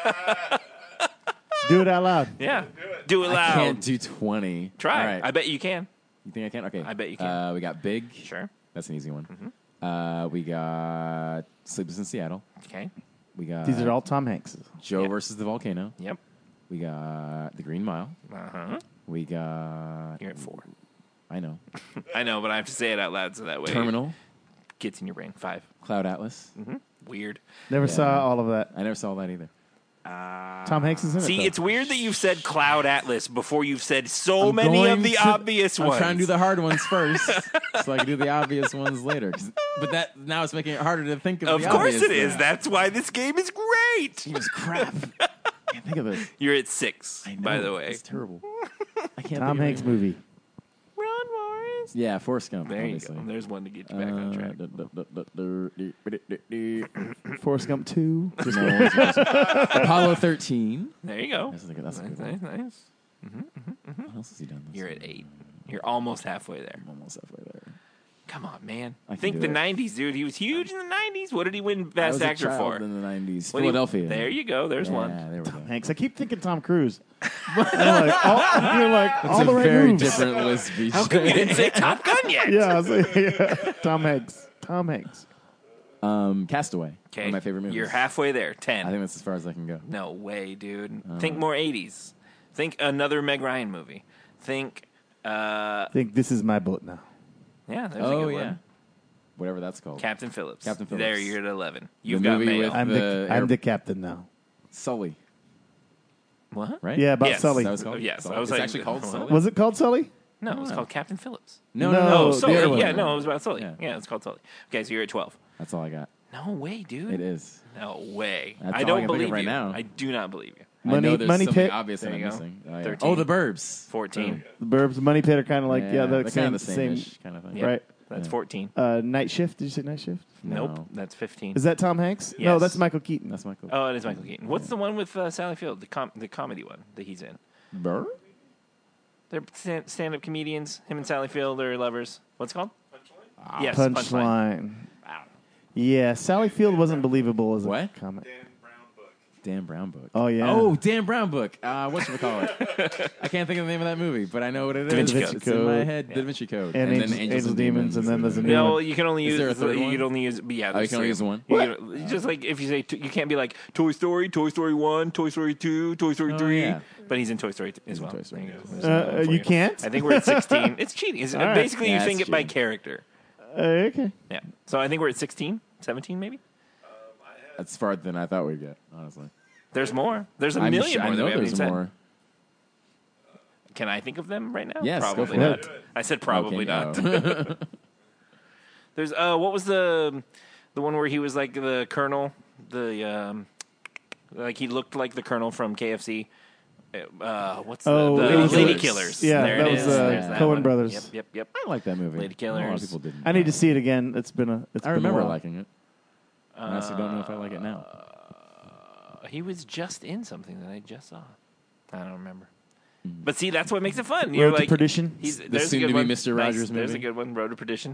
do it out loud. Yeah, do it loud. I can't do twenty. Try. All right. I bet you can. You think I can? Okay. I bet you can. Uh, we got Big. Sure. That's an easy one. Uh, we got Sleepless in Seattle. Okay. We got These are all Tom Hanks. Joe Yeah. versus the Volcano. Yep. We got The Green Mile. Uh huh. We got. You're at four. I know. I know, but I have to say it out loud so that way Terminal. it gets in your brain. Five. Cloud Atlas. Mm-hmm. weird. Never Yeah. saw all of that. I never saw that either. Tom Hanks is in See, it. though. it's weird that you've said Cloud Atlas before you've said so I'm many of going the to- obvious I'm ones. trying to do the hard ones first, so I can do the obvious ones later. 'Cause- But that now it's making it harder to think of. Of the course obvious it is. things. That's why this game is great. It was crap. Can't think of it. You're at six, I know, by the way. it's terrible. I can't. Tom think Hanks of it. movie. Ron Morris. Yeah, Forrest Gump. There you obviously. go. There's one to get you back on track. Uh, Forrest Gump two. no, it's just- Apollo thirteen. There you go. That's a good. That's a Nice, good nice, one. nice. What else has he done? This You're at year? eight. You're almost halfway there. I'm almost halfway there. Come on, man. I can Think do the it. nineties, dude. He was huge in the nineties. What did he win I Best was a Actor child for? in the nineties. What did he- Philadelphia. there you go. There's yeah, one. There we go. Hanks. I keep thinking Tom Cruise. you're like, all, you're like It's all a the right very moves. different list. B J. How come you didn't say Top Gun yet? Yeah, I was like, yeah. Tom Hanks. Tom Hanks. Um, Castaway. One Okay, of my favorite movies. You're halfway there. Ten. I think that's as far as I can go. No way, dude. Uh. Think more eighties. Think another Meg Ryan movie. Think, uh, I think this is my boat now. yeah, there's a Oh good yeah. one. Whatever that's called. Captain Phillips. Captain Phillips. There, you're at eleven. You've got movie mail. with- I'm the, The I'm air- the captain now. Sully. What? Right? Yeah, about Yes. Sully. That was called. Yes, Sully? I was it's like- actually called what? Sully. Was it called Sully? No, it was Oh. called Captain Phillips. No, No, no, Oh, no. the Sully. other one. Yeah, no, it was about Sully. Yeah. Yeah, it's called Sully. Okay, so you're at twelve. That's all I got. No way, dude. It is. No way. That's I all I don't can think of believe right you. now. I do not believe you. I Money- know there's Money something Pit. obvious that There I'm you go. missing. Oh, yeah. thirteen. Oh, the Burbs. fourteen. The Burbs, Money Pit are kind of like, yeah, the they're same, kind of the same, same kind of thing. Yep. right? That's Yeah. fourteen. Uh, Night Shift. Did you say Night Shift? Nope. No. That's fifteen. Is that Tom Hanks? No, Yes. that's Michael Keaton. That's Michael. Oh, it is Michael Keaton. What's the one with uh, Sally Field? The com- the comedy one that he's in. Burr? They're stand- stand-up comedians. Him and Sally Field are lovers. What's it called? Punchline? Yes, Punchline. Punchline. Wow. Yeah, Sally Field wasn't believable as a What? comic. Dan Brown book. Dan Brown book. Oh, yeah. Oh, Dan Brown book. Uh, whatchamacallit? I can't think of the name of that movie, but I know what it is. Da Vinci it's Code. it's in my head. Yeah. Da Vinci Code. And Angels- Angels, Demons, and then there's a new No, one. you can only Is use. there a third you one? can only use. Yeah, Oh, you there's can only three use of one? them. You can- just like if you say, t- you can't be like Toy Story, Toy Story One, Toy Story Two, Toy Story Oh, Three. yeah. But he's in Toy Story t- as He's in well. Toy Story. There you go. Uh, There's another one for you can't? I think we're at sixteen. It's cheating. It's, All right. basically, Yeah, you think it's it by cheating. character. Uh, okay. Yeah. So I think we're at sixteen, seventeen maybe. That's farther than I thought we'd get, honestly. There's more. There's a I'm million sh- more I that know we haven't there's even said. more. Can I think of them right now? Yes, go probably for not. it. I said probably Okay, not. oh. There's uh, what was the the one where he was like the colonel, the um, like he looked like the colonel from K F C. Uh, what's the, Oh, the Lady Lady, Killers. Killers? Yeah, there that it was, is. uh, There's that Coen one. Brothers. Yep, yep, yep. I like that movie. Lady A lot of Killers. people didn't. I need to see it again. It's been a. It's I been remember a while. liking it. I honestly don't know if I like it now. Uh, he was just in something that I just saw. I don't remember. But see, that's what makes it fun. You're Road to like Perdition? He's, The there's a good soon-to-be one. Mister Nice. Rogers There's a movie. good one. Road to Perdition.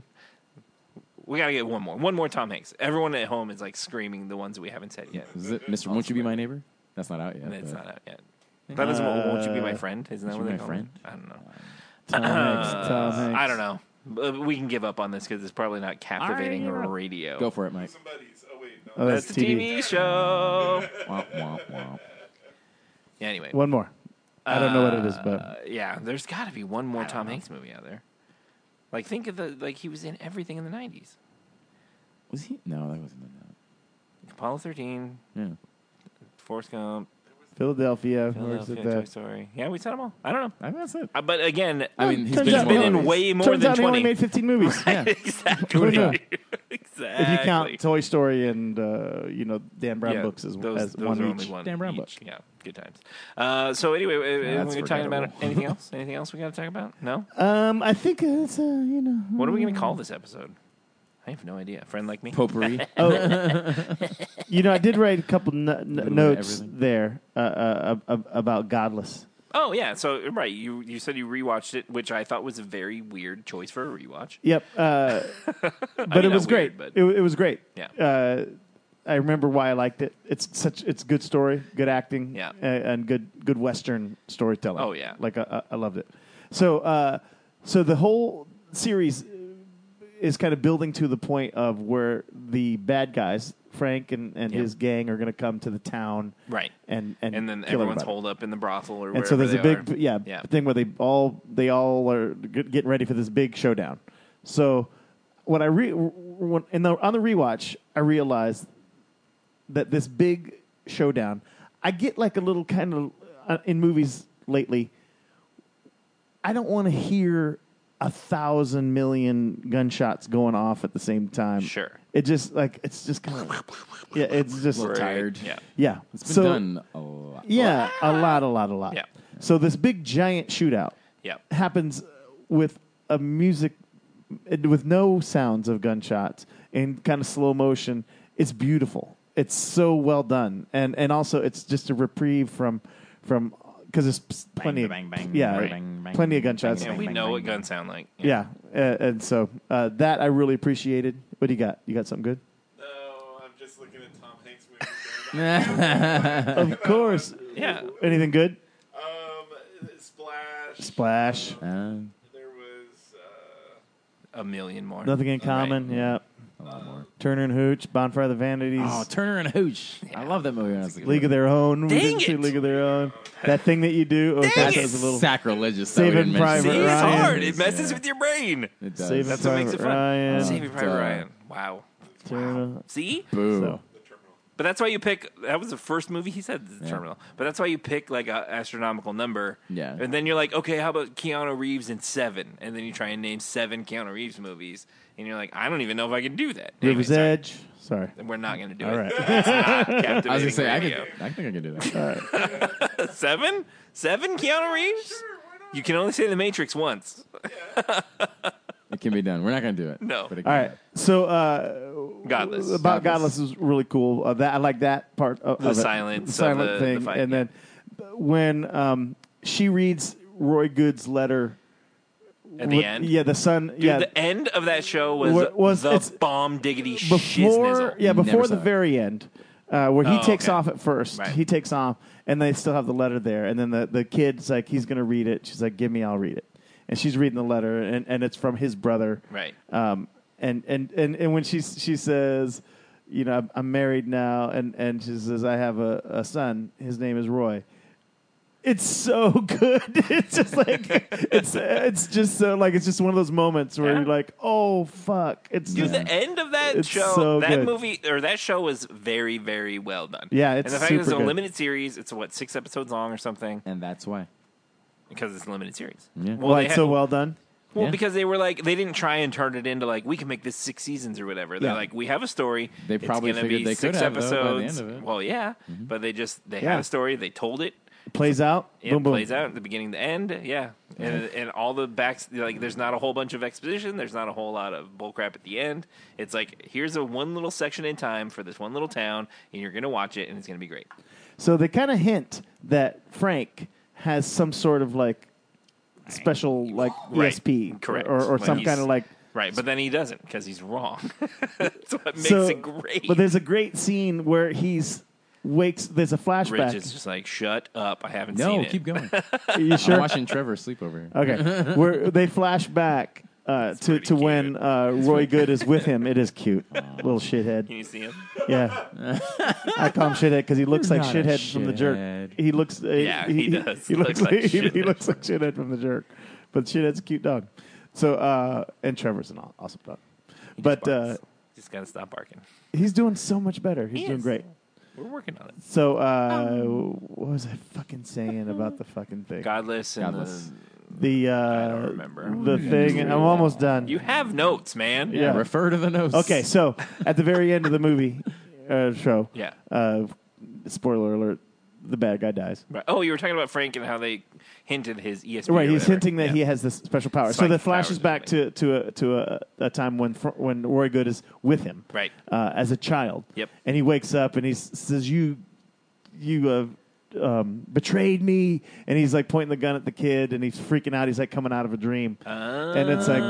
We gotta get one more. One more Tom Hanks. Everyone at home is like screaming the ones that we haven't said yet. Is it Mister Won't You Be My Neighbor? That's not out yet. And it's but- not out yet. That doesn't. Won't you be my Uh, friend? Isn't that Won't what You they Be call My it? Friend? I don't know. Tom Hanks. Tom Hanks. I don't know. But we can give up on this because it's probably not captivating radio. Go for it, Mike. Some buddies. Oh, wait. No. Oh, That's that's the T V show. Womp, womp, womp. Yeah, anyway. One more. I don't know what it is, but Uh, yeah, there's got to be one more Tom Hanks movie out there. Like, think of the like he was in everything in the nineties. Was he? No, that wasn't in that. Apollo thirteen, Yeah. Forrest Gump, Philadelphia. Where's Philadelphia, it Toy that? Story. Yeah, we said them all. I don't know. I think that's it. Uh, but again, I mean, he's turns been, out been he in only- way more Turns than out he twenty. only made fifteen movies. Yeah. exactly. Yeah. exactly. If you count Toy Story and uh, you know Dan Brown Yeah, books as, those, as those one are each. only one Dan Brown each. book. Yeah, good times. Uh, so anyway, uh, that's we're talking about forgettable. anything else? Anything else we got to talk about? No. Um, I think it's uh, you know. What are we going to call this episode? I have no idea. A friend like me. Potpourri. Oh, you know, I did write a couple n- n- bit of notes everything. there uh, uh, uh, about Godless. Oh yeah, so right, you you said you rewatched it, which I thought was a very weird choice for a rewatch. Yep, uh, but mean, it was not great. weird, but- it, it was great. Yeah. Uh, I remember why I liked it. It's such it's good story, good acting, Yeah. uh, and good good Western storytelling. Oh, yeah. like I, I loved it. So uh, so the whole series is kind of building to the point of where the bad guys, Frank and, and Yeah. his gang, are going to come to the town, Right. and and, And then kill everyone's everybody. holed up in the brothel or And wherever so there's a they big are. yeah, Yeah. thing where they all they all are get- getting ready for this big showdown. So when I re when in the on the rewatch, I realized that this big showdown. I get like a little kind of uh, in movies lately. I don't want to hear a thousand million gunshots going off at the same time. Sure. It just like it's just kind of yeah. It's just A little tired. Yeah. Yeah. It's been so, done a lot. Yeah, a lot, a lot, a lot. Yeah. So this big giant shootout Yeah. happens with a music with no sounds of gunshots in kind of slow motion. It's beautiful. It's so well done, and and also it's just a reprieve from from because there's plenty bang, of bang, yeah bang, bang, bang, plenty of bang, gunshots. Yeah, bang, we bang, know bang, what bang. guns sound like. Yeah, uh, and so uh, that I really appreciated. What do you got? You got something good? No, I'm just looking at Tom Hanks movies. Of course. Yeah. Anything good? um, Splash. Splash. Uh, There was. Uh, A million more. Nothing in common. Yeah. a lot more. Turner and Hooch. Bonfire of the Vanities. Oh, Turner and Hooch. I love that movie when I was a kid. League of Their Own. we Dang didn't see it. League of Their Own. That thing that you do. Oh, Dang that it. was a little sacrilegious. that we Saving didn't mention Private See, it. it's Ryan. hard. It messes Yeah. with your brain. It does. Saving That's what makes it Private fun. Ryan. Saving Private Uh, Ryan. Wow. Turner. See? Boo. So. But that's why you pick. That was the first movie he said, The Yeah. Terminal. But that's why you pick like an astronomical number. Yeah. And then you're like, okay, how about Keanu Reeves in seven? And then you try and name seven Keanu Reeves movies, and you're like, I don't even know if I can do that. Anyway, River's sorry. Edge. Sorry. We're not going to do All it. right. It's not captivating I was gonna say I radio. could. I think I could do that. Seven? Seven Keanu Reeves? You can only say The Matrix once. It can be done. We're not gonna do it. No. But it All can right. So uh, Godless. about Godless. Godless is really cool. Uh, that I like that part of, The of it. silence the silent of the- thing, the fight, and yeah. then when um, she reads Roy Good's letter At the with- end? Yeah, the son. Dude, yeah, the end of that show was, Wa- was- the it's- bomb diggity before shiznizle. yeah before Never the saw it. very end uh, where he Oh, takes okay. off at first. Right. He takes off, and they still have the letter there. And then the the kid's like, he's going to read it. She's like, give me, I'll read it. And she's reading the letter, and, and it's from his brother. Right. Um, and, and, and, and when she she says, you know, I'm, I'm married now, and, and she says, I have a, a son. His name is Roy. It's so good. It's just like it's it's just so like it's just one of those moments where Yeah. you're like, oh fuck. It's Dude, just the end of that It's show, so that good. movie or that show was very, very well done. Yeah, it's and the fact that it's super a good. limited series. It's what six episodes long or something And that's why. because it's a limited series. Yeah. Well, Why they it's had- so well done. Well, Yeah. because they were like they didn't try and turn it into like we can make this six seasons or whatever. They're Yeah. like we have a story. They It's probably gonna figured be they six could have, though, by the episodes. end of it. Well, yeah, but they just they Yeah. had a story. They told it. Plays out. It boom, boom. plays out at the beginning, the end. Yeah, and and all the backs like there's not a whole bunch of exposition. There's not a whole lot of bullcrap at the end. It's like here's a one little section in time for this one little town, and you're gonna watch it, and it's gonna be great. So they kind of hint that Frank has some sort of like special like Right. E S P, Correct. or, or When some he's- kind of like. Right, but then he doesn't because he's wrong. That's what makes So- it great. But there's a great scene where he's wakes. There's a flashback. Rich is just like, shut up! I haven't No, seen it. keep going. Are you I'm sure? watching Trevor sleep over here. Okay, where they flash back uh, to pretty to when uh, Roy Good is with him. It is cute, little shithead. Can you see him? Yeah, I call him shithead because he looks like Not a shithead from the jerk. shithead. He looks. Uh, Yeah, he does. He, He looks looks like like he, he shithead. looks like shithead from the jerk, but shithead's a cute dog. So uh, and Trevor's an aw- awesome dog, He but just, uh, barks. just gotta stop barking. he's doing so much better. He's He doing is. great. We're working on it. So uh, what was I fucking saying about the fucking thing? Godless and Godless. The uh, I don't remember. the thing. I'm almost done. the, you have notes, man. Yeah. Refer to the notes. Okay, so at the very end of the movie uh, show, Yeah. uh, spoiler alert, the bad guy dies. Right. Oh, you were talking about Frank and how they hinted his E S P. Right, or he's whatever. hinting that Yeah. he has this special power. so Psychic that flashes powers or back to to a, to a, a time when Fr- when Roy Good is with him, Right. uh, as a child. Yep. And he wakes up and he s- says, "You, you uh, um, betrayed me," and he's like pointing the gun at the kid, and he's freaking out. He's like coming out of a dream, and it's like,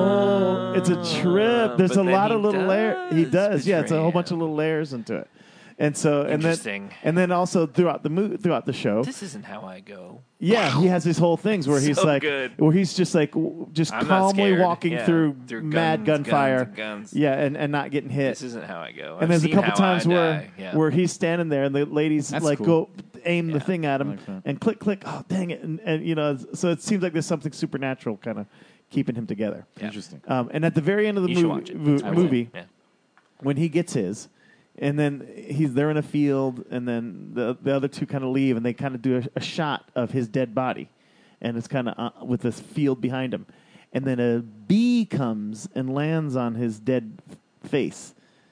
oh, it's a trip. There's But a then lot he of little layers. He does does, yeah. It's a whole betray bunch of little layers into it. And so, and then, Interesting. and then also throughout the mo- throughout the show, This isn't how I go. yeah, he has these whole things where he's So like, good. where he's just like, w- just I'm not calmly scared. walking Yeah. through, Through mad guns, gunfire, guns, guns. yeah, and, and not getting hit. This isn't how I go. and I've there's a seen couple how times I where die. Yeah. where he's standing there and the ladies That's like cool. go aim the Yeah. thing at him like that. and click click. Oh dang it! And, and you know, so it seems like there's something supernatural kind of keeping him together. Yeah. Interesting. Um, and at the very end of the You should movie, watch it. vo- It's worth movie it. Yeah. when he gets his, And then he's there in a field, and then the the other two kind of leave, and they kind of do a, a shot of his dead body, and it's kind of uh, with this field behind him, and then a bee comes and lands on his dead f- face,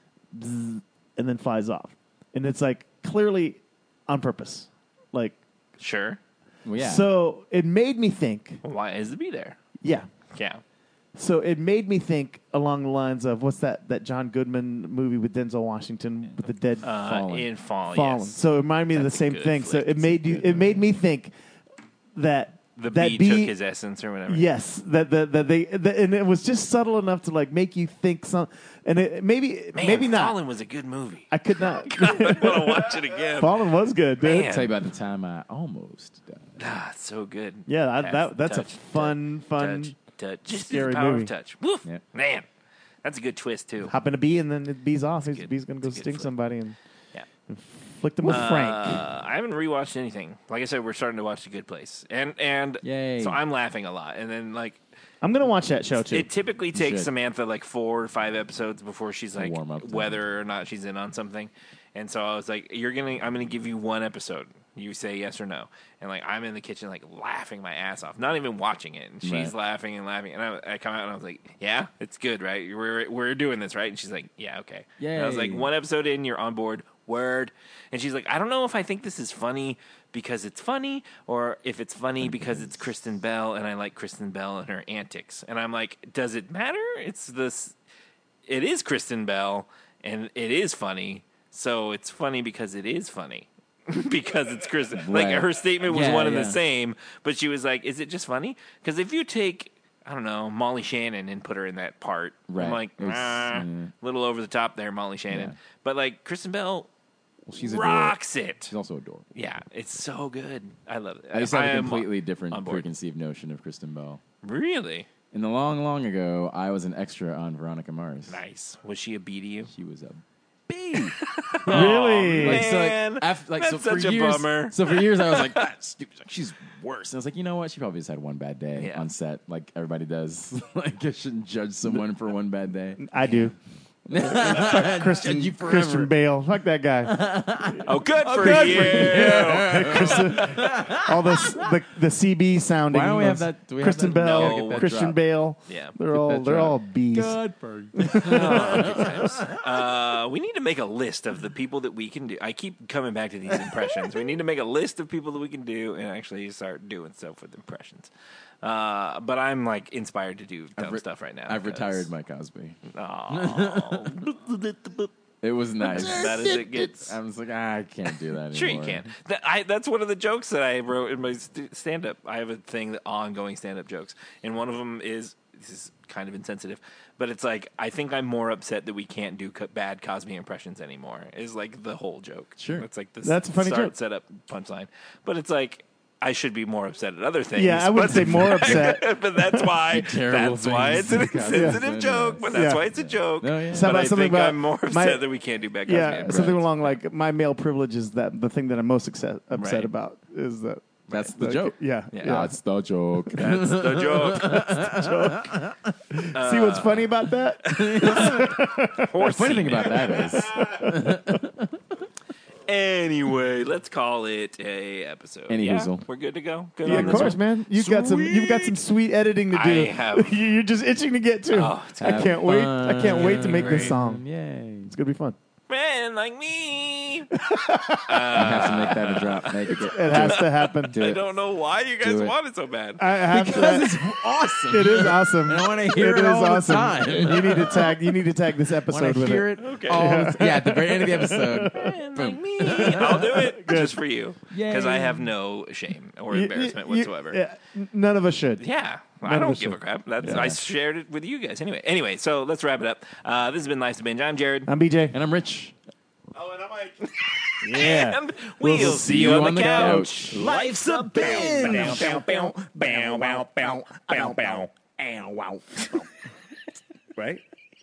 Bzz, and then flies off, and it's like clearly on purpose, like Sure. Well, yeah. so it made me think, Why is the bee there? yeah. Yeah. So it made me think along the lines of what's that that John Goodman movie with Denzel Washington with the dead Uh, fallen. in Fall, Fallen. yes. So it reminded me of the That's a same good thing. So flick. it made you. It made me think that The that bee, bee took his essence or whatever. Yes, that that, that they that, and it was just subtle enough to like make you think some, and it, maybe Man, maybe not. Fallen was a good movie. I could not. I want to watch it again. Fallen was good, dude. Man. Tell you about the time I almost died. Ah, it's so good. Yeah, I, Pass, that that's touch, a fun fun touch, touch. Just scary the power movie. of touch. Woof. Yeah. Man, that's a good twist too. Hop in a bee and then the bee's off. His good- bee's gonna go it's a good sting flick. somebody and, Yeah. and flick them with Frank. Uh, I haven't rewatched anything. Like I said, we're starting to watch The Good Place, and and Yay. so I'm laughing a lot. And then like I'm gonna watch that show too. it typically takes should. Samantha like four or five episodes before she's like warm up to whether or not she's in on something. And so I was like, "You're gonna, I'm gonna give you one episode. You say yes or no." And like I'm in the kitchen like laughing my ass off, not even watching it. And she's Right. laughing and laughing. And I, I come out and I was like, "Yeah, it's good, right? We're we're doing this, right?" And she's like, "Yeah, okay." And I was like, Yay. "One episode in, you're on board." Word. And she's like, "I don't know if I think this is funny because it's funny, or if it's funny because it's Kristen Bell and I like Kristen Bell and her antics." And I'm like, "Does it matter? It's this. It is Kristen Bell, and it is funny." So it's funny because it is funny. because it's Kristen. Like Right. her statement was Yeah, one and yeah. the same, but she was like, "Is it just funny?" Because if you take, I don't know, Molly Shannon and put her in that part, Right. I'm like, It was, ah, mm. little over the top there, Molly Shannon. Yeah. But like Kristen Bell Well, she's adorable. rocks it. She's also adorable. Yeah, it's so good. I love it. I used to have a am completely different on board. preconceived notion of Kristen Bell. Really In the long, long ago, I was an extra on Veronica Mars. nice. Was she a bee to you? She was a bee. Really? Like, so, Man, like, after, like, so that's for such a years, bummer. So for years, I was like, "That's stupid. She's worse." And I was like, you know what? She probably just had one bad day Yeah. on set, like everybody does. Like, I shouldn't judge someone for one bad day. I do. Christian, you forever. Christian Bale. Fuck that guy. Oh, good for good you. for Kristen, all this, the the C B sounding. Why don't we have of that- do we have Kristen that? Bell, No. Gotta get that Christian drop. Bale. Yeah. They're Get all that they're drop. all bees. for you. Uh, we need to make a list of the people that we can do. I keep coming back to these impressions. We need to make a list of people that we can do and actually start doing stuff with impressions. Uh, but I'm like inspired to do dumb re- stuff right now. I've because- retired my Cosby. Aw. It was nice. As bad as it gets. I was like, ah, I can't do that anymore. Sure, you can. That, I, that's one of the jokes that I wrote in my st- stand-up. I have a thing, that ongoing stand-up jokes, and one of them is this is kind of insensitive, but it's like I think I'm more upset that we can't do co- bad Cosby impressions anymore. Is like the whole joke. Sure. it's like this. That's a funny start, joke. Setup, punchline, but it's like. I should be more upset at other things. Yeah, I wouldn't but- say more upset. but that's why. Terrible That's why things it's an in Cosby. insensitive Yeah. joke. But that's Yeah. why it's a joke. No, yeah. So But about I something think about I'm more upset my- that we can't do bad Cosby Yeah, impressions. something along like my male privilege is that the thing that I'm most upset, upset Right. about is that That's the like, joke. Yeah, Yeah. yeah. That's the joke. That's the joke. See what's funny about that? The funny thing about that is, Anyway, let's call it a episode. Any yeah, hoozle. we're good to go. Good Yeah, on of this course, one. man. You've got some. You've got some sweet editing to do. I have- You're just itching to get to. Oh, it's I Have can't wait. I can't wait to make this Great. song. yay. It's gonna be fun. Man like me. You have to make that a drop. Make it. It has to happen. Do I it. don't know why you guys Do it. want it so bad. I have Because to. it's awesome. It is awesome. I want to hear it, is all awesome. the time. You need to tag. You need to tag this Want episode to with hear it. it? Okay. all the- yeah, at the very end of the episode. Man like me. I'll do it just for you. Yay. Because I have no shame or You- embarrassment you- you- whatsoever. yeah, n- none of us should. Yeah, I None of don't us give a should. crap. That's Yeah. I shared it with you guys anyway. Anyway, so let's wrap it up. Uh, this has been Life's a Binge. I'm Jared. I'm B J. And I'm Rich. Oh, and I'm like. Yeah. And we'll, We'll see you on, the couch. couch. Life's a binge. Bow, bow, bow, bow, bow, bow, bow, ow, wow. Right?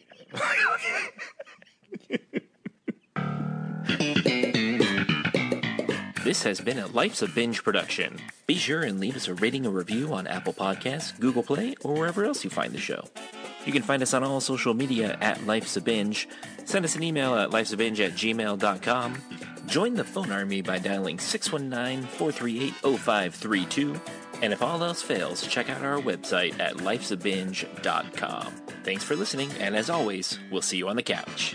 This has been a Life's a Binge production. Be sure and leave us a rating or review on Apple Podcasts, Google Play, or wherever else you find the show. You can find us on all social media at Life's a Binge. Send us an email at lifesabinge at gmail dot com. Join the phone army by dialing six one nine, four three eight, zero five three two. And if all else fails, check out our website at lifesabinge dot com. Thanks for listening, and as always, we'll see you on the couch.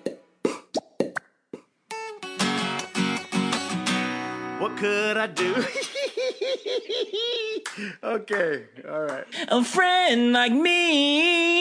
What could I do? Okay, all right. A friend like me